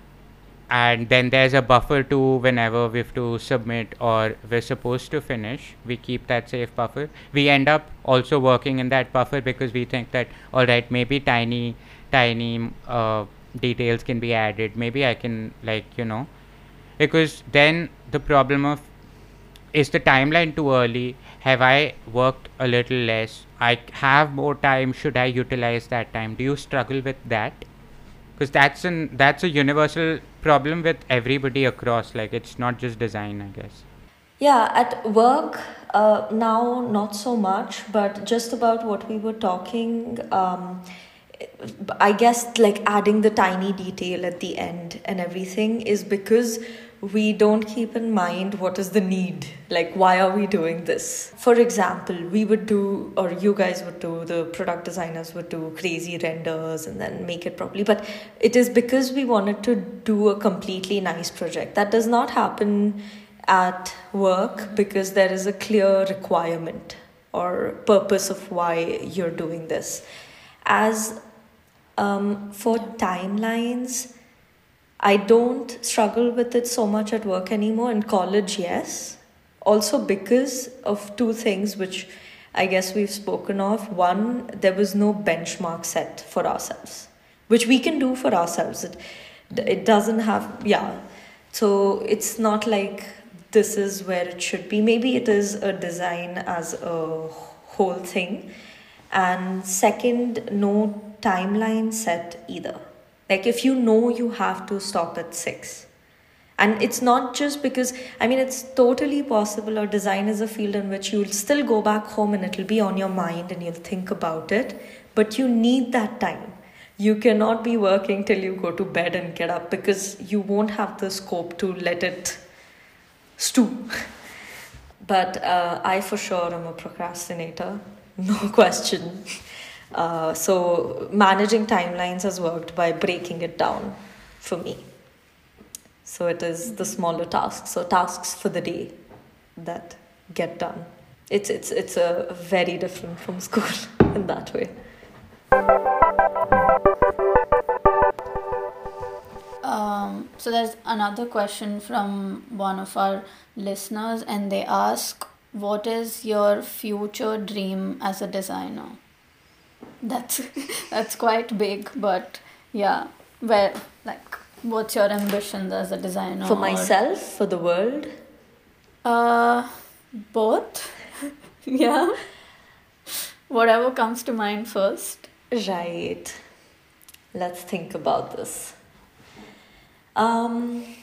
and then there's a buffer to whenever we have to submit or we're supposed to finish, we keep that safe buffer. We end up also working in that buffer because we think that, all right, maybe tiny tiny uh, details can be added, maybe I can, like, you know, because then the problem of, is the timeline too early, have I worked a little less, I have more time, should I utilize that time? Do you struggle with that? Because that's an that's a universal problem with everybody across, like it's not just design, I guess. Yeah, at work, uh, now not so much, but just about what we were talking, um, I guess like adding the tiny detail at the end and everything is because we don't keep in mind what is the need, like why are we doing this. For example, we would do, or you guys would do, the product designers would do crazy renders and then make it properly, but it is because we wanted to do a completely nice project. That does not happen at work because there is a clear requirement or purpose of why you're doing this. As um, for timelines, I don't struggle with it so much at work anymore. In college, yes. Also because of two things which I guess we've spoken of. One, there was no benchmark set for ourselves, which we can do for ourselves. It, it doesn't have, yeah. So it's not like this is where it should be. Maybe it is a design as a whole thing. And second, no timeline set either. Like if you know you have to stop at six, and it's not just because, I mean, it's totally possible, or design is a field in which you'll still go back home and it'll be on your mind and you'll think about it, but you need that time. You cannot be working till you go to bed and get up because you won't have the scope to let it stew. But uh, I for sure am a procrastinator, no question. Uh, so managing timelines has worked by breaking it down for me. So it is the smaller tasks, so tasks for the day that get done. It's it's it's a very different from school in that way. Um, so there's another question from one of our listeners, and they ask, "What is your future dream as a designer?" That's that's quite big, but yeah, where like, what's your ambitions as a designer? For or- myself, for the world, Uh, both. Yeah. Whatever comes to mind first. right? Let's think about this. Um,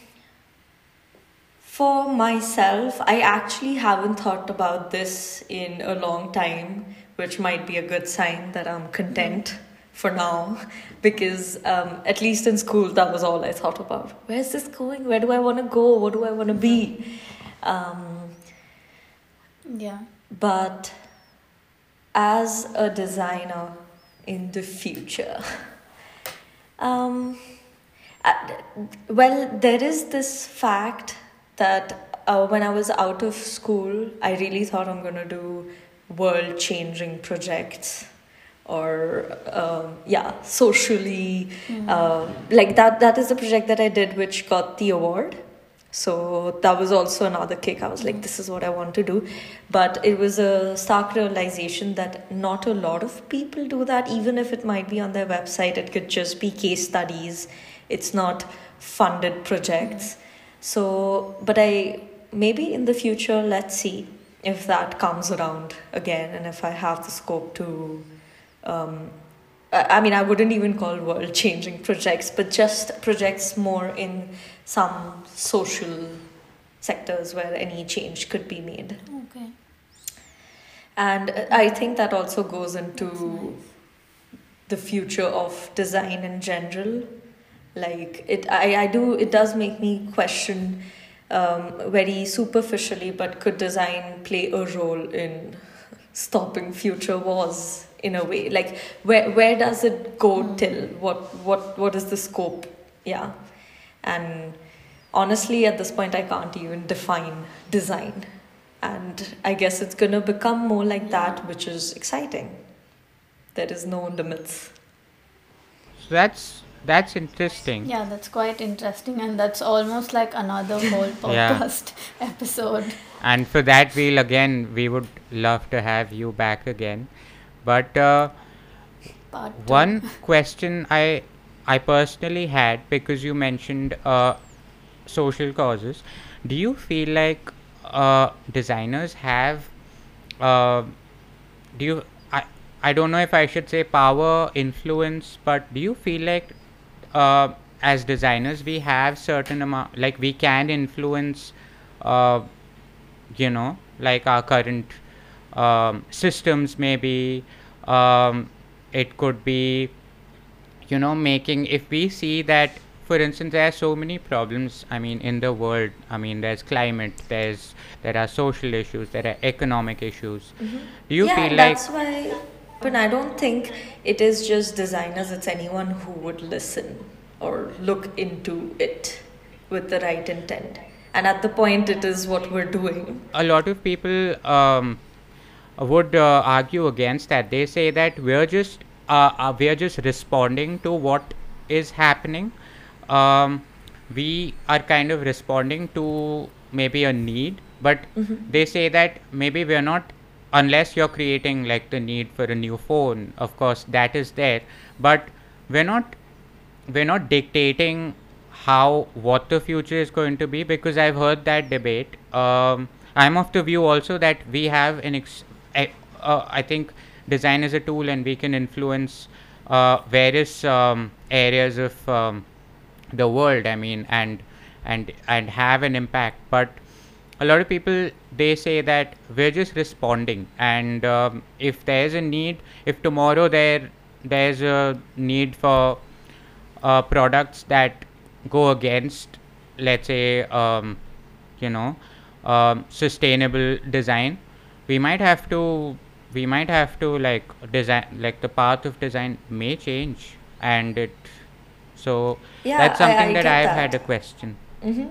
for myself, I actually haven't thought about this in a long time, which might be a good sign that I'm content for now, because um, at least in school, that was all I thought about. Where's this going? Where do I want to go? What do I want to be? Um, Yeah. but as a designer in the future, um, uh, well, there is this fact that uh, when I was out of school, I really thought I'm going to do world changing projects or um, yeah, socially. Um, like that, that is the project that I did, which got the award. So that was also another kick. I was like, this is what I want to do. But it was a stark realization that not a lot of people do that. Even if it might be on their website, it could just be case studies. It's not funded projects. So, but I, maybe in the future, let's see if that comes around again and if I have the scope to, um, I I mean, I wouldn't even call world changing projects, but just projects more in some social sectors where any change could be made. Okay. And uh, I think that also goes into the future of design in general. Like it, I, I do, it does make me question um, very superficially, but could design play a role in stopping future wars in a way? Like where where does it go Mm. till? What what what is the scope? Yeah. And honestly, at this point, I can't even define design. And I guess it's gonna become more like that, which is exciting. There is no limits. So that's that's interesting. Yeah, that's quite interesting, and that's almost like another whole Yeah. podcast episode. And for that, we'll again, we would love to have you back again. But uh, Part two. one question I I personally had, because you mentioned uh, social causes. Do you feel like uh, designers have uh, do you I I don't know if I should say power, influence, but do you feel like uh, as designers we have certain amount, like we can influence uh, you know, like our current um, systems maybe, um, it could be, you know, making, if we see that, for instance, there are so many problems, I mean, in the world. I mean, there's climate, there's there are social issues, there are economic issues. Do you Yeah, feel and like that's why. But I don't think it is just designers, it's anyone who would listen or look into it with the right intent. And at the point, it is what we're doing. a lot of people um, would uh, argue against that? They say that we're just uh, uh, we're just responding to what is happening. Um, we are kind of responding to maybe a need, but they say that maybe we're not, unless you're creating like the need for a new phone. Of course, that is there, but we're not we're not dictating how, what the future is going to be, because I've heard that debate. Um, I'm of the view also that we have an ex- I, uh, I think design is a tool and we can influence uh, various um, areas of um, the world. I mean, and and and have an impact. But a lot of people, they say that we're just responding, and um, if there's a need, if tomorrow there there's a need for uh, products that go against, let's say, um, you know, um, sustainable design, we might have to we might have to like design, like the path of design may change, and it so Yeah, that's I, something I that get I've that. had a question. Mm-hmm.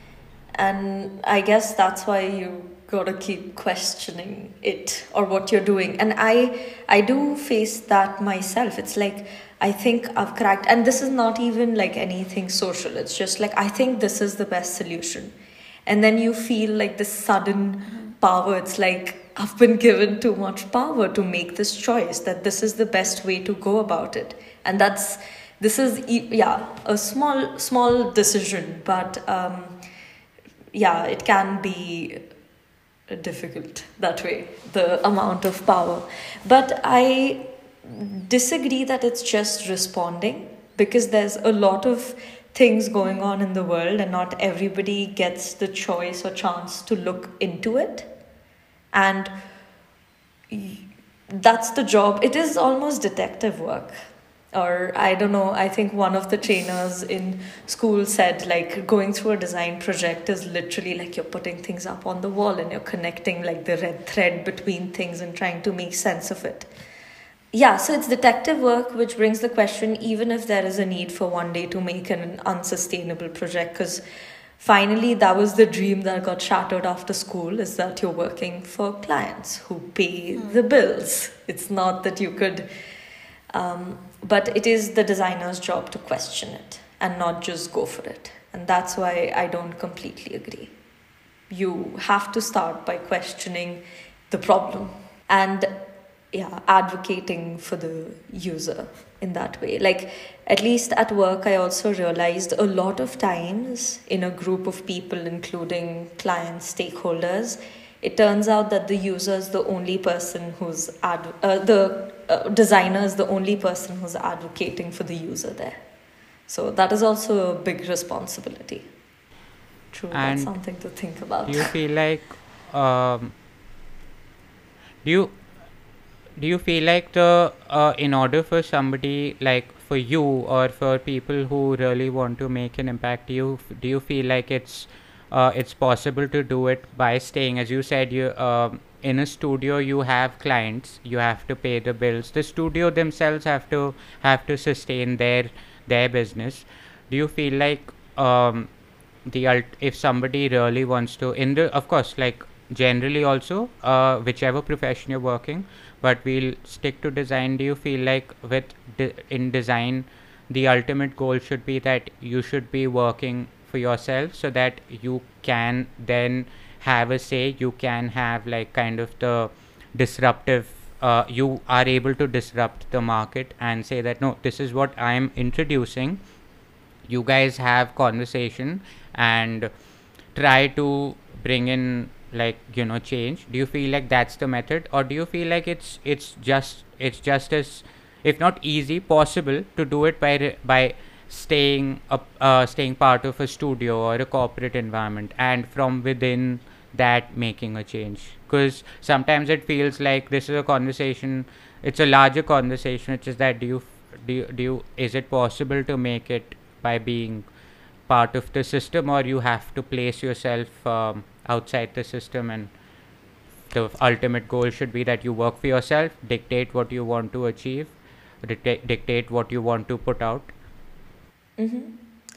And I guess that's why you gotta keep questioning it or what you're doing. And I I do face that myself. It's like I think I've cracked, and this is not even like anything social. It's just like I think this is the best solution. And then you feel like this sudden power. It's like I've been given too much power to make this choice, that this is the best way to go about it. And that's this is e- yeah, a small small decision, but um yeah, it can be difficult that way, the amount of power. But I disagree that it's just responding, because there's a lot of things going on in the world and not everybody gets the choice or chance to look into it. And y- that's the job. It is almost detective work. Or I don't know, I think one of the trainers in school said like going through a design project is literally like you're putting things up on the wall and you're connecting like the red thread between things and trying to make sense of it. Yeah, so it's detective work, which brings the question, even if there is a need for one day to make an unsustainable project, because finally that was the dream that got shattered after school, is that you're working for clients who pay the bills. It's not that you could Um, but it is the designer's job to question it and not just go for it. And that's why I don't completely agree. You have to start by questioning the problem and yeah, advocating for the user in that way. Like, at least at work, I also realized a lot of times in a group of people, including clients, stakeholders, it turns out that the user is the only person who's ad- uh, the uh, designer is the only person who's advocating for the user there. So that is also a big responsibility. True, And that's something to think about. do you feel like um, do you do you feel like the uh, in order for somebody like for you or for people who really want to make an impact, do you do you feel like it's uh, it's possible to do it by staying, as you said, you um, in a studio you have clients, you have to pay the bills, the studio themselves have to have to sustain their their business. Do you feel like um, the ult- if somebody really wants to, in the, of course, like generally also uh, whichever profession you're working, but we'll stick to design, do you feel like with de- in design the ultimate goal should be that you should be working for yourself so that you can then have a say, you can have like kind of the disruptive uh, you are able to disrupt the market and say that no, this is what I'm introducing, you guys have conversation and try to bring in like you know change? Do you feel like that's the method, or do you feel like it's it's just it's just as, if not easy, possible to do it by re- by staying up uh, staying part of a studio or a corporate environment and from within that making a change? Because sometimes it feels like this is a conversation, it's a larger conversation, which is that do you f- do you, do you is it possible to make it by being part of the system, or you have to place yourself um, outside the system, and the ultimate goal should be that you work for yourself, dictate what you want to achieve, dictate, dictate what you want to put out? Mm-hmm.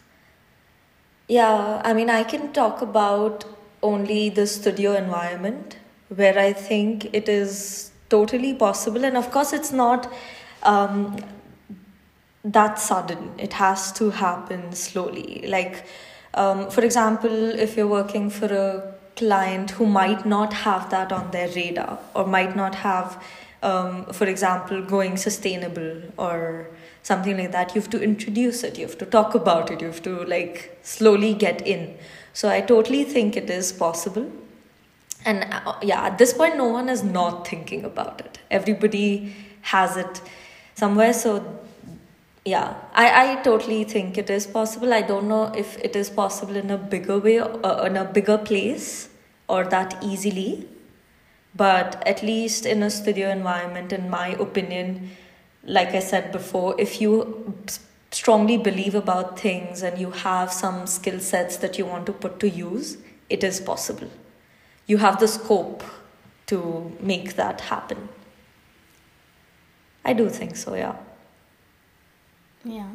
Yeah, I mean, I can talk about only the studio environment where I think it is totally possible. And of course, it's not um, that sudden, it has to happen slowly. Like, um, for example, if you're working for a client who might not have that on their radar or might not have, um, for example, going sustainable or something like that, you have to introduce it, you have to talk about it, you have to like slowly get in. So I totally think it is possible. And uh, yeah, at this point, no one is not thinking about it. Everybody has it somewhere. So yeah, I, I totally think it is possible. I don't know if it is possible in a bigger way, uh, in a bigger place, or that easily. But at least in a studio environment, in my opinion, like I said before, if you s- strongly believe about things and you have some skill sets that you want to put to use, it is possible. You have the scope to make that happen. I do think so, yeah. Yeah.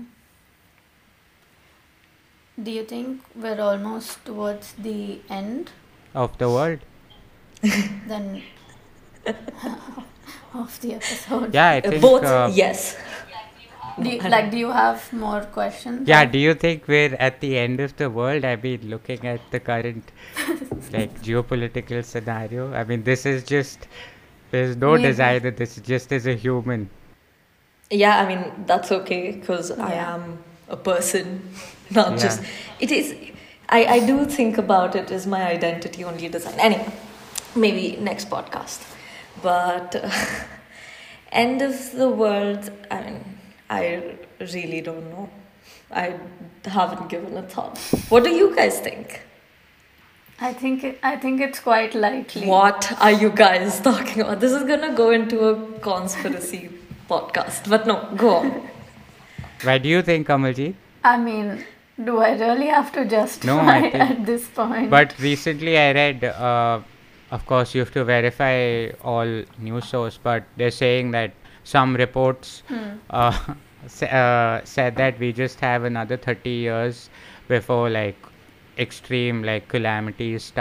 Do you think we're almost towards the end Of the world? then of the episode? Yeah, I Uh, think Both, uh, yes. Do you, I don't like, do you have more questions? yeah, or- do you think we're at the end of the world? I mean, looking at the current like geopolitical scenario, I mean, this is just, there's no Maybe. designer, this is just as a human. Yeah, I mean, that's okay because I Yeah. am a person, not Yeah. just. It is. I, I do think about it as my identity only design. Anyway, maybe next podcast. But uh, end of the world, I mean, I really don't know. I haven't given a thought. What do you guys think? I think it, I think it's quite likely. What are you guys talking about? This is gonna go into a conspiracy podcast. But no, go on. Why do you think, Kamalji? I mean, do I really have to justify I think- at this point? But recently I read, uh, of course, you have to verify all news source, but they're saying that some reports Hmm. uh, sa- uh, said that we just have another thirty years before like extreme like calamities start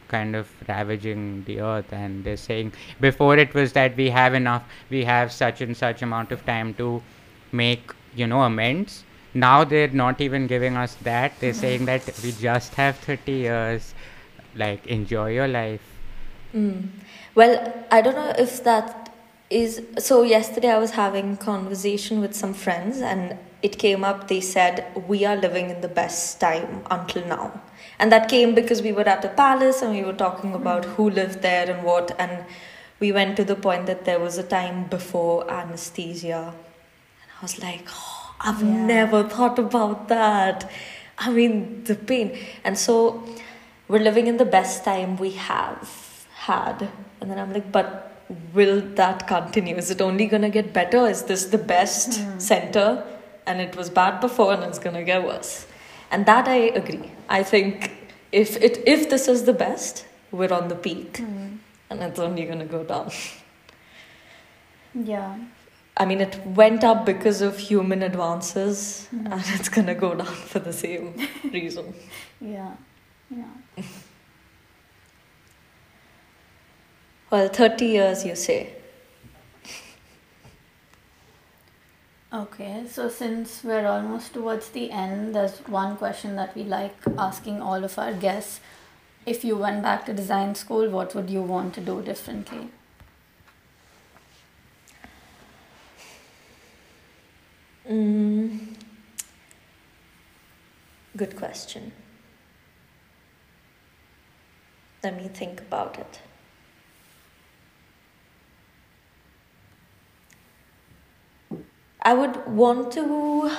kind of ravaging the earth, and they're saying before it was that we have enough, we have such and such amount of time to make, you know, amends. Now they're not even giving us that. They're saying that we just have thirty years, like enjoy your life. Mm. Well, I don't know if that is so. Yesterday, I was having conversation with some friends, and it came up. They said we are living in the best time until now, and that came because we were at a palace and we were talking about who lived there and what, and we went to the point that there was a time before anesthesia, and I was like, oh, I've Yeah. never thought about that. I mean, the pain, and so we're living in the best time we have had. And then I'm like, but will that continue? Is it only going to get better? Is this the best Hmm. center and it was bad before and it's going to get worse? And that I agree. I think if it if this is the best, we're on the peak Hmm. and it's only going to go down. Yeah. I mean, it went up because of human advances Mhm. and it's going to go down for the same reason. Yeah. Yeah. Well, thirty years, you say. Okay, so since we're almost towards the end, there's one question that we like asking all of our guests. If you went back to design school, what would you want to do differently? Mm. Good question. Let me think about it. I would want to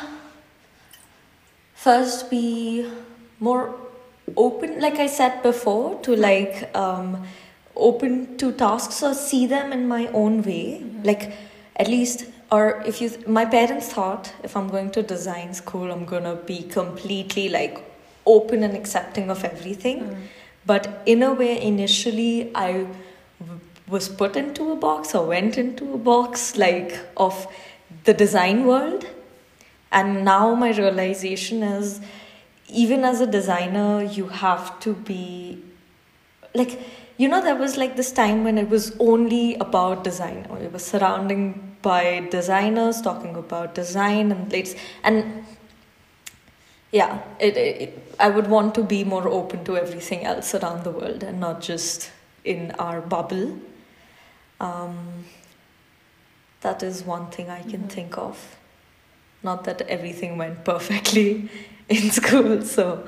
first be more open, like I said before, to like um, open to tasks or see them in my own way. Like at least, or if you, my parents thought if I'm going to design school, I'm gonna be completely like open and accepting of everything. But in a way, initially, I w- was put into a box or went into a box like of the design world. And now my realization is even as a designer, you have to be like, you know, there was like this time when it was only about design, or it was surrounding by designers talking about design and plates. And yeah, it, it, it, I would want to be more open to everything else around the world and not just in our bubble. Um, that is one thing I can Mhm. think of. Not that everything went perfectly in school, so.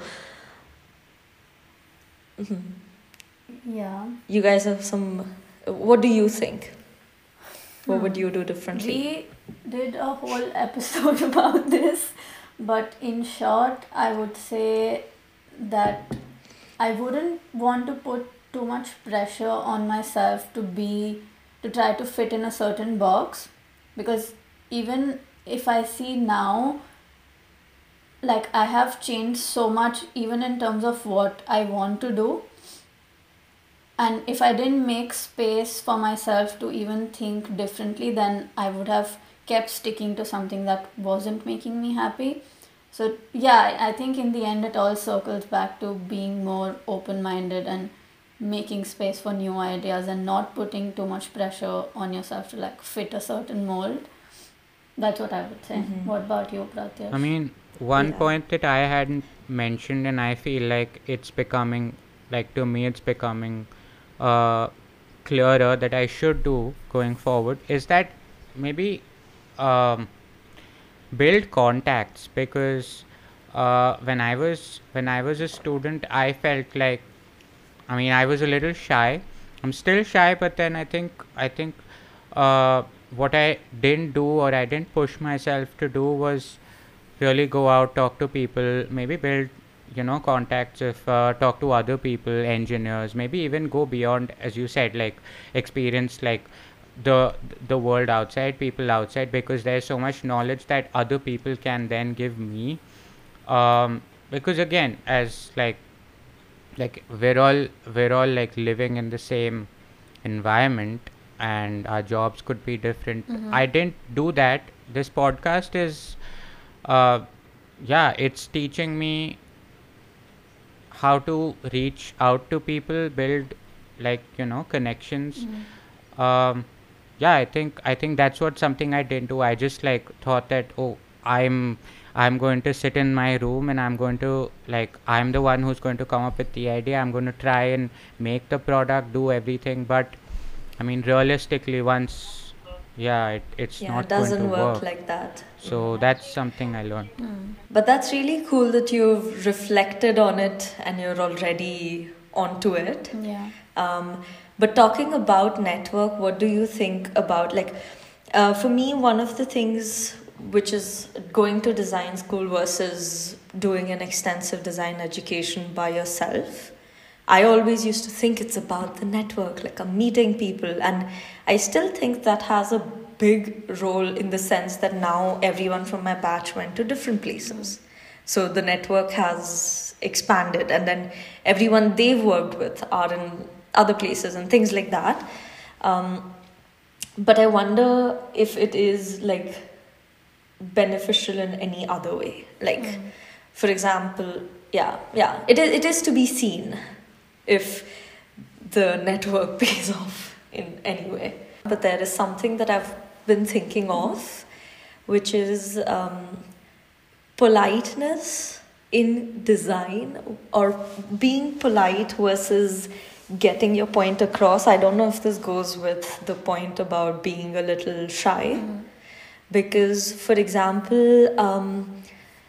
Mhm. Yeah. You guys have some. What do you think? What would you do differently? We did a whole episode about this, but in short, I would say that I wouldn't want to put too much pressure on myself to be to try to fit in a certain box, because even if I see now, like I have changed so much even in terms of what I want to do. And if I didn't make space for myself to even think differently, then I would have kept sticking to something that wasn't making me happy. So, yeah, I I think in the end, it all circles back to being more open minded and making space for new ideas and not putting too much pressure on yourself to like fit a certain mold. That's what I would say. Mhm. What about you, Pratyash? I mean, one Yeah. point that I hadn't mentioned, and I feel like it's becoming, like to me, it's becoming uh, clearer that I should do going forward is that maybe um, build contacts, because uh, when I was when I was a student, I felt like, I mean, I was a little shy. I'm still shy, but then I think I think uh, what I didn't do, or I didn't push myself to do, was really go out, talk to people, maybe build, you know, contacts, if uh, talk to other people, engineers, maybe even go beyond, as you said, like experience like the the world outside, people outside, because there's so much knowledge that other people can then give me. Um, because again, as like like we're all we're all like living in the same environment, and our jobs could be different. Mhm. I didn't do that. This podcast is uh yeah, it's teaching me how to reach out to people, build like you know connections. Mm. Um, yeah, I think I think that's what something I didn't do. I just like thought that oh, I'm I'm going to sit in my room and I'm going to like I'm the one who's going to come up with the idea. I'm going to try and make the product, do everything. But I mean, realistically, once yeah, it, it's Yeah, not it doesn't going to work work. like that. So that's something I learned. Mm. But that's really cool that you've reflected on it and you're already onto it. Yeah. Um, but talking about network, what do you think about like uh, for me, one of the things which is going to design school versus doing an extensive design education by yourself. I always used to think it's about the network, like I'm meeting people, and I still think that has a big role in the sense that now everyone from my batch went to different places. So the network has expanded, and then everyone they've worked with are in other places and things like that. Um, but I wonder if it is like beneficial in any other way. Like, Mm. for example, yeah, yeah, it is. It is to be seen if the network pays off in any way. But there is something that I've been thinking of, which is um, politeness in design, or being polite versus getting your point across. I don't know if this goes with the point about being a little shy. Mm. Because, for example, um,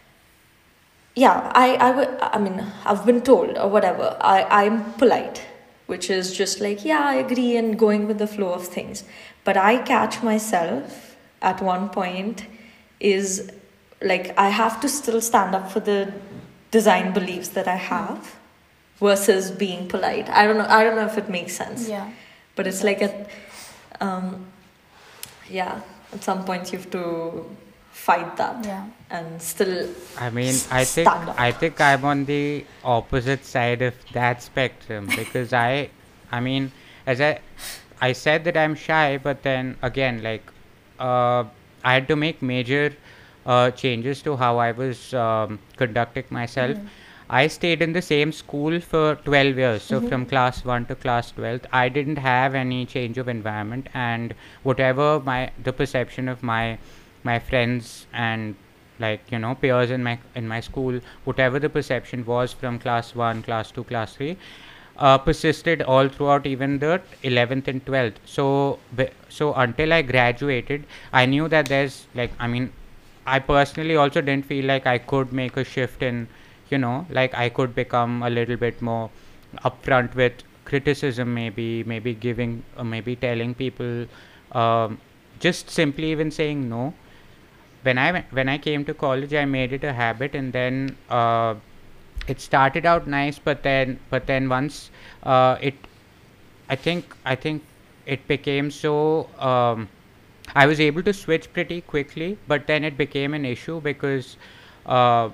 yeah, I, I, would, I mean, I've been told or whatever, I, I'm polite, which is just like, yeah, I agree and going with the flow of things. But I catch myself at one point is like, I have to still stand up for the design beliefs that I have versus being polite. I don't know, I don't know if it makes sense. Yeah. But it's like a, um, yeah. At some point, you have to fight that Yeah. and still. I mean, s- I think stand up. I think I'm on the opposite side of that spectrum because I, I mean, as I, I said that I'm shy, but then again, like, uh, I had to make major uh, changes to how I was um, conducting myself. Mhm. I stayed in the same school for twelve years. So Mhm. from class one to class twelfth, I didn't have any change of environment, and whatever my the perception of my my friends and like you know peers in my in my school, whatever the perception was from class one, class two, class three, uh, persisted all throughout even the eleventh and twelfth. So be- so until I graduated, I knew that there's like I mean, I personally also didn't feel like I could make a shift in you know like I could become a little bit more upfront with criticism, maybe maybe giving uh, maybe telling people, um, just simply even saying no. When I went- when I came to college, I made it a habit, and then uh, it started out nice, but then but then once uh, it I think I think it became so um, I was able to switch pretty quickly, but then it became an issue because uh,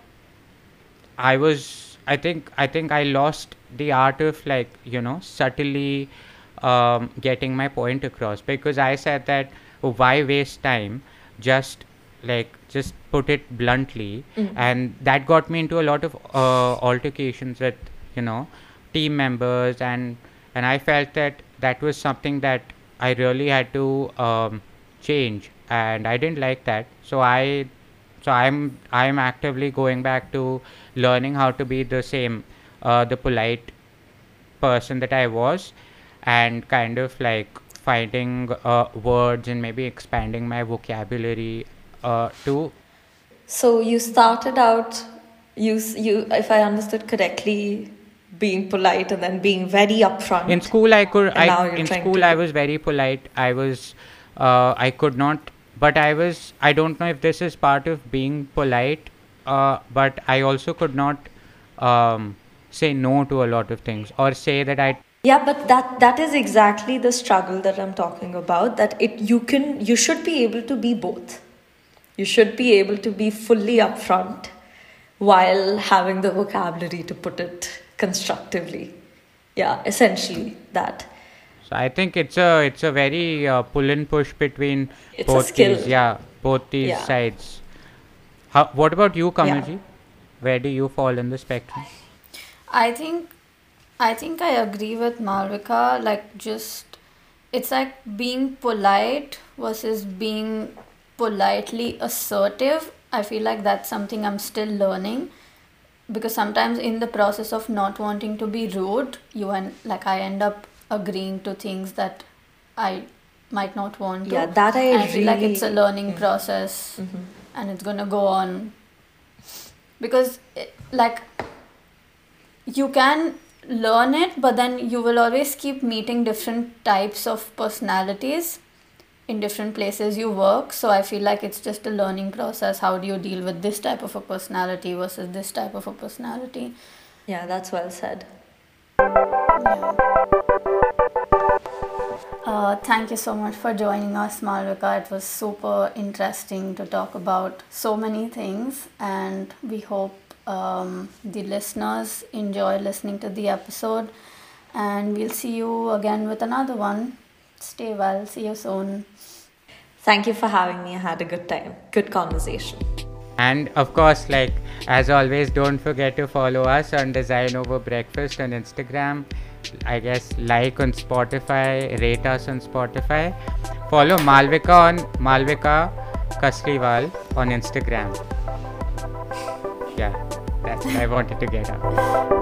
I was I think I think I lost the art of like you know subtly um, getting my point across, because I said that oh, why waste time, just like just put it bluntly. Mm. And that got me into a lot of uh, altercations with you know team members, and and I felt that that was something that I really had to um, change, and I didn't like that. So I so i'm i'm actively going back to learning how to be the same uh, the polite person that I was, and kind of like finding uh, words and maybe expanding my vocabulary uh, to So you started out, you s- you if I understood correctly, being polite and then being very upfront. in school I could And now I you're in trying school to- I was very polite. I was uh, I could not, but I was I don't know if this is part of being polite, uh, but I also could not um, say no to a lot of things, or say that I Yeah, but that that is exactly the struggle that I'm talking about. That it you can you should be able to be both. You should be able to be fully upfront while having the vocabulary to put it constructively. Yeah, essentially that. So I think it's a it's a very uh, pull and push between It's a both skill. these yeah both these Yeah. sides. How, what about you, Yeah. Kamalji? Where do you fall in the spectrum? I think I think I agree with Malvika. Like, just it's like being polite versus being politely assertive. I feel like that's something I'm still learning, because sometimes in the process of not wanting to be rude, you and like I end up agreeing to things that I might not want to. Yeah, that I And I feel like really- it's a learning Mm. process, Mhm. and it's gonna go on, because eh, like you can learn it, but then you will always keep meeting different types of personalities in different places you work. So I feel like it's just a learning process. How do you deal with this type of a personality versus this type of a personality? Yeah, that's well said. Yeah. Uh, thank you so much for joining us, Malvika. It was super interesting to talk about so many things, and we hope um, the listeners enjoy listening to the episode. And we'll see you again with another one. Stay well. See you soon. Thank you for having me. I had a good time. Good conversation. And of course, like as always, don't forget to follow us on Design Over Breakfast on Instagram. I guess like on Spotify, rate us on Spotify. Follow Malvika on Malvika Kasliwal on Instagram. Yeah, that's what I wanted to get out.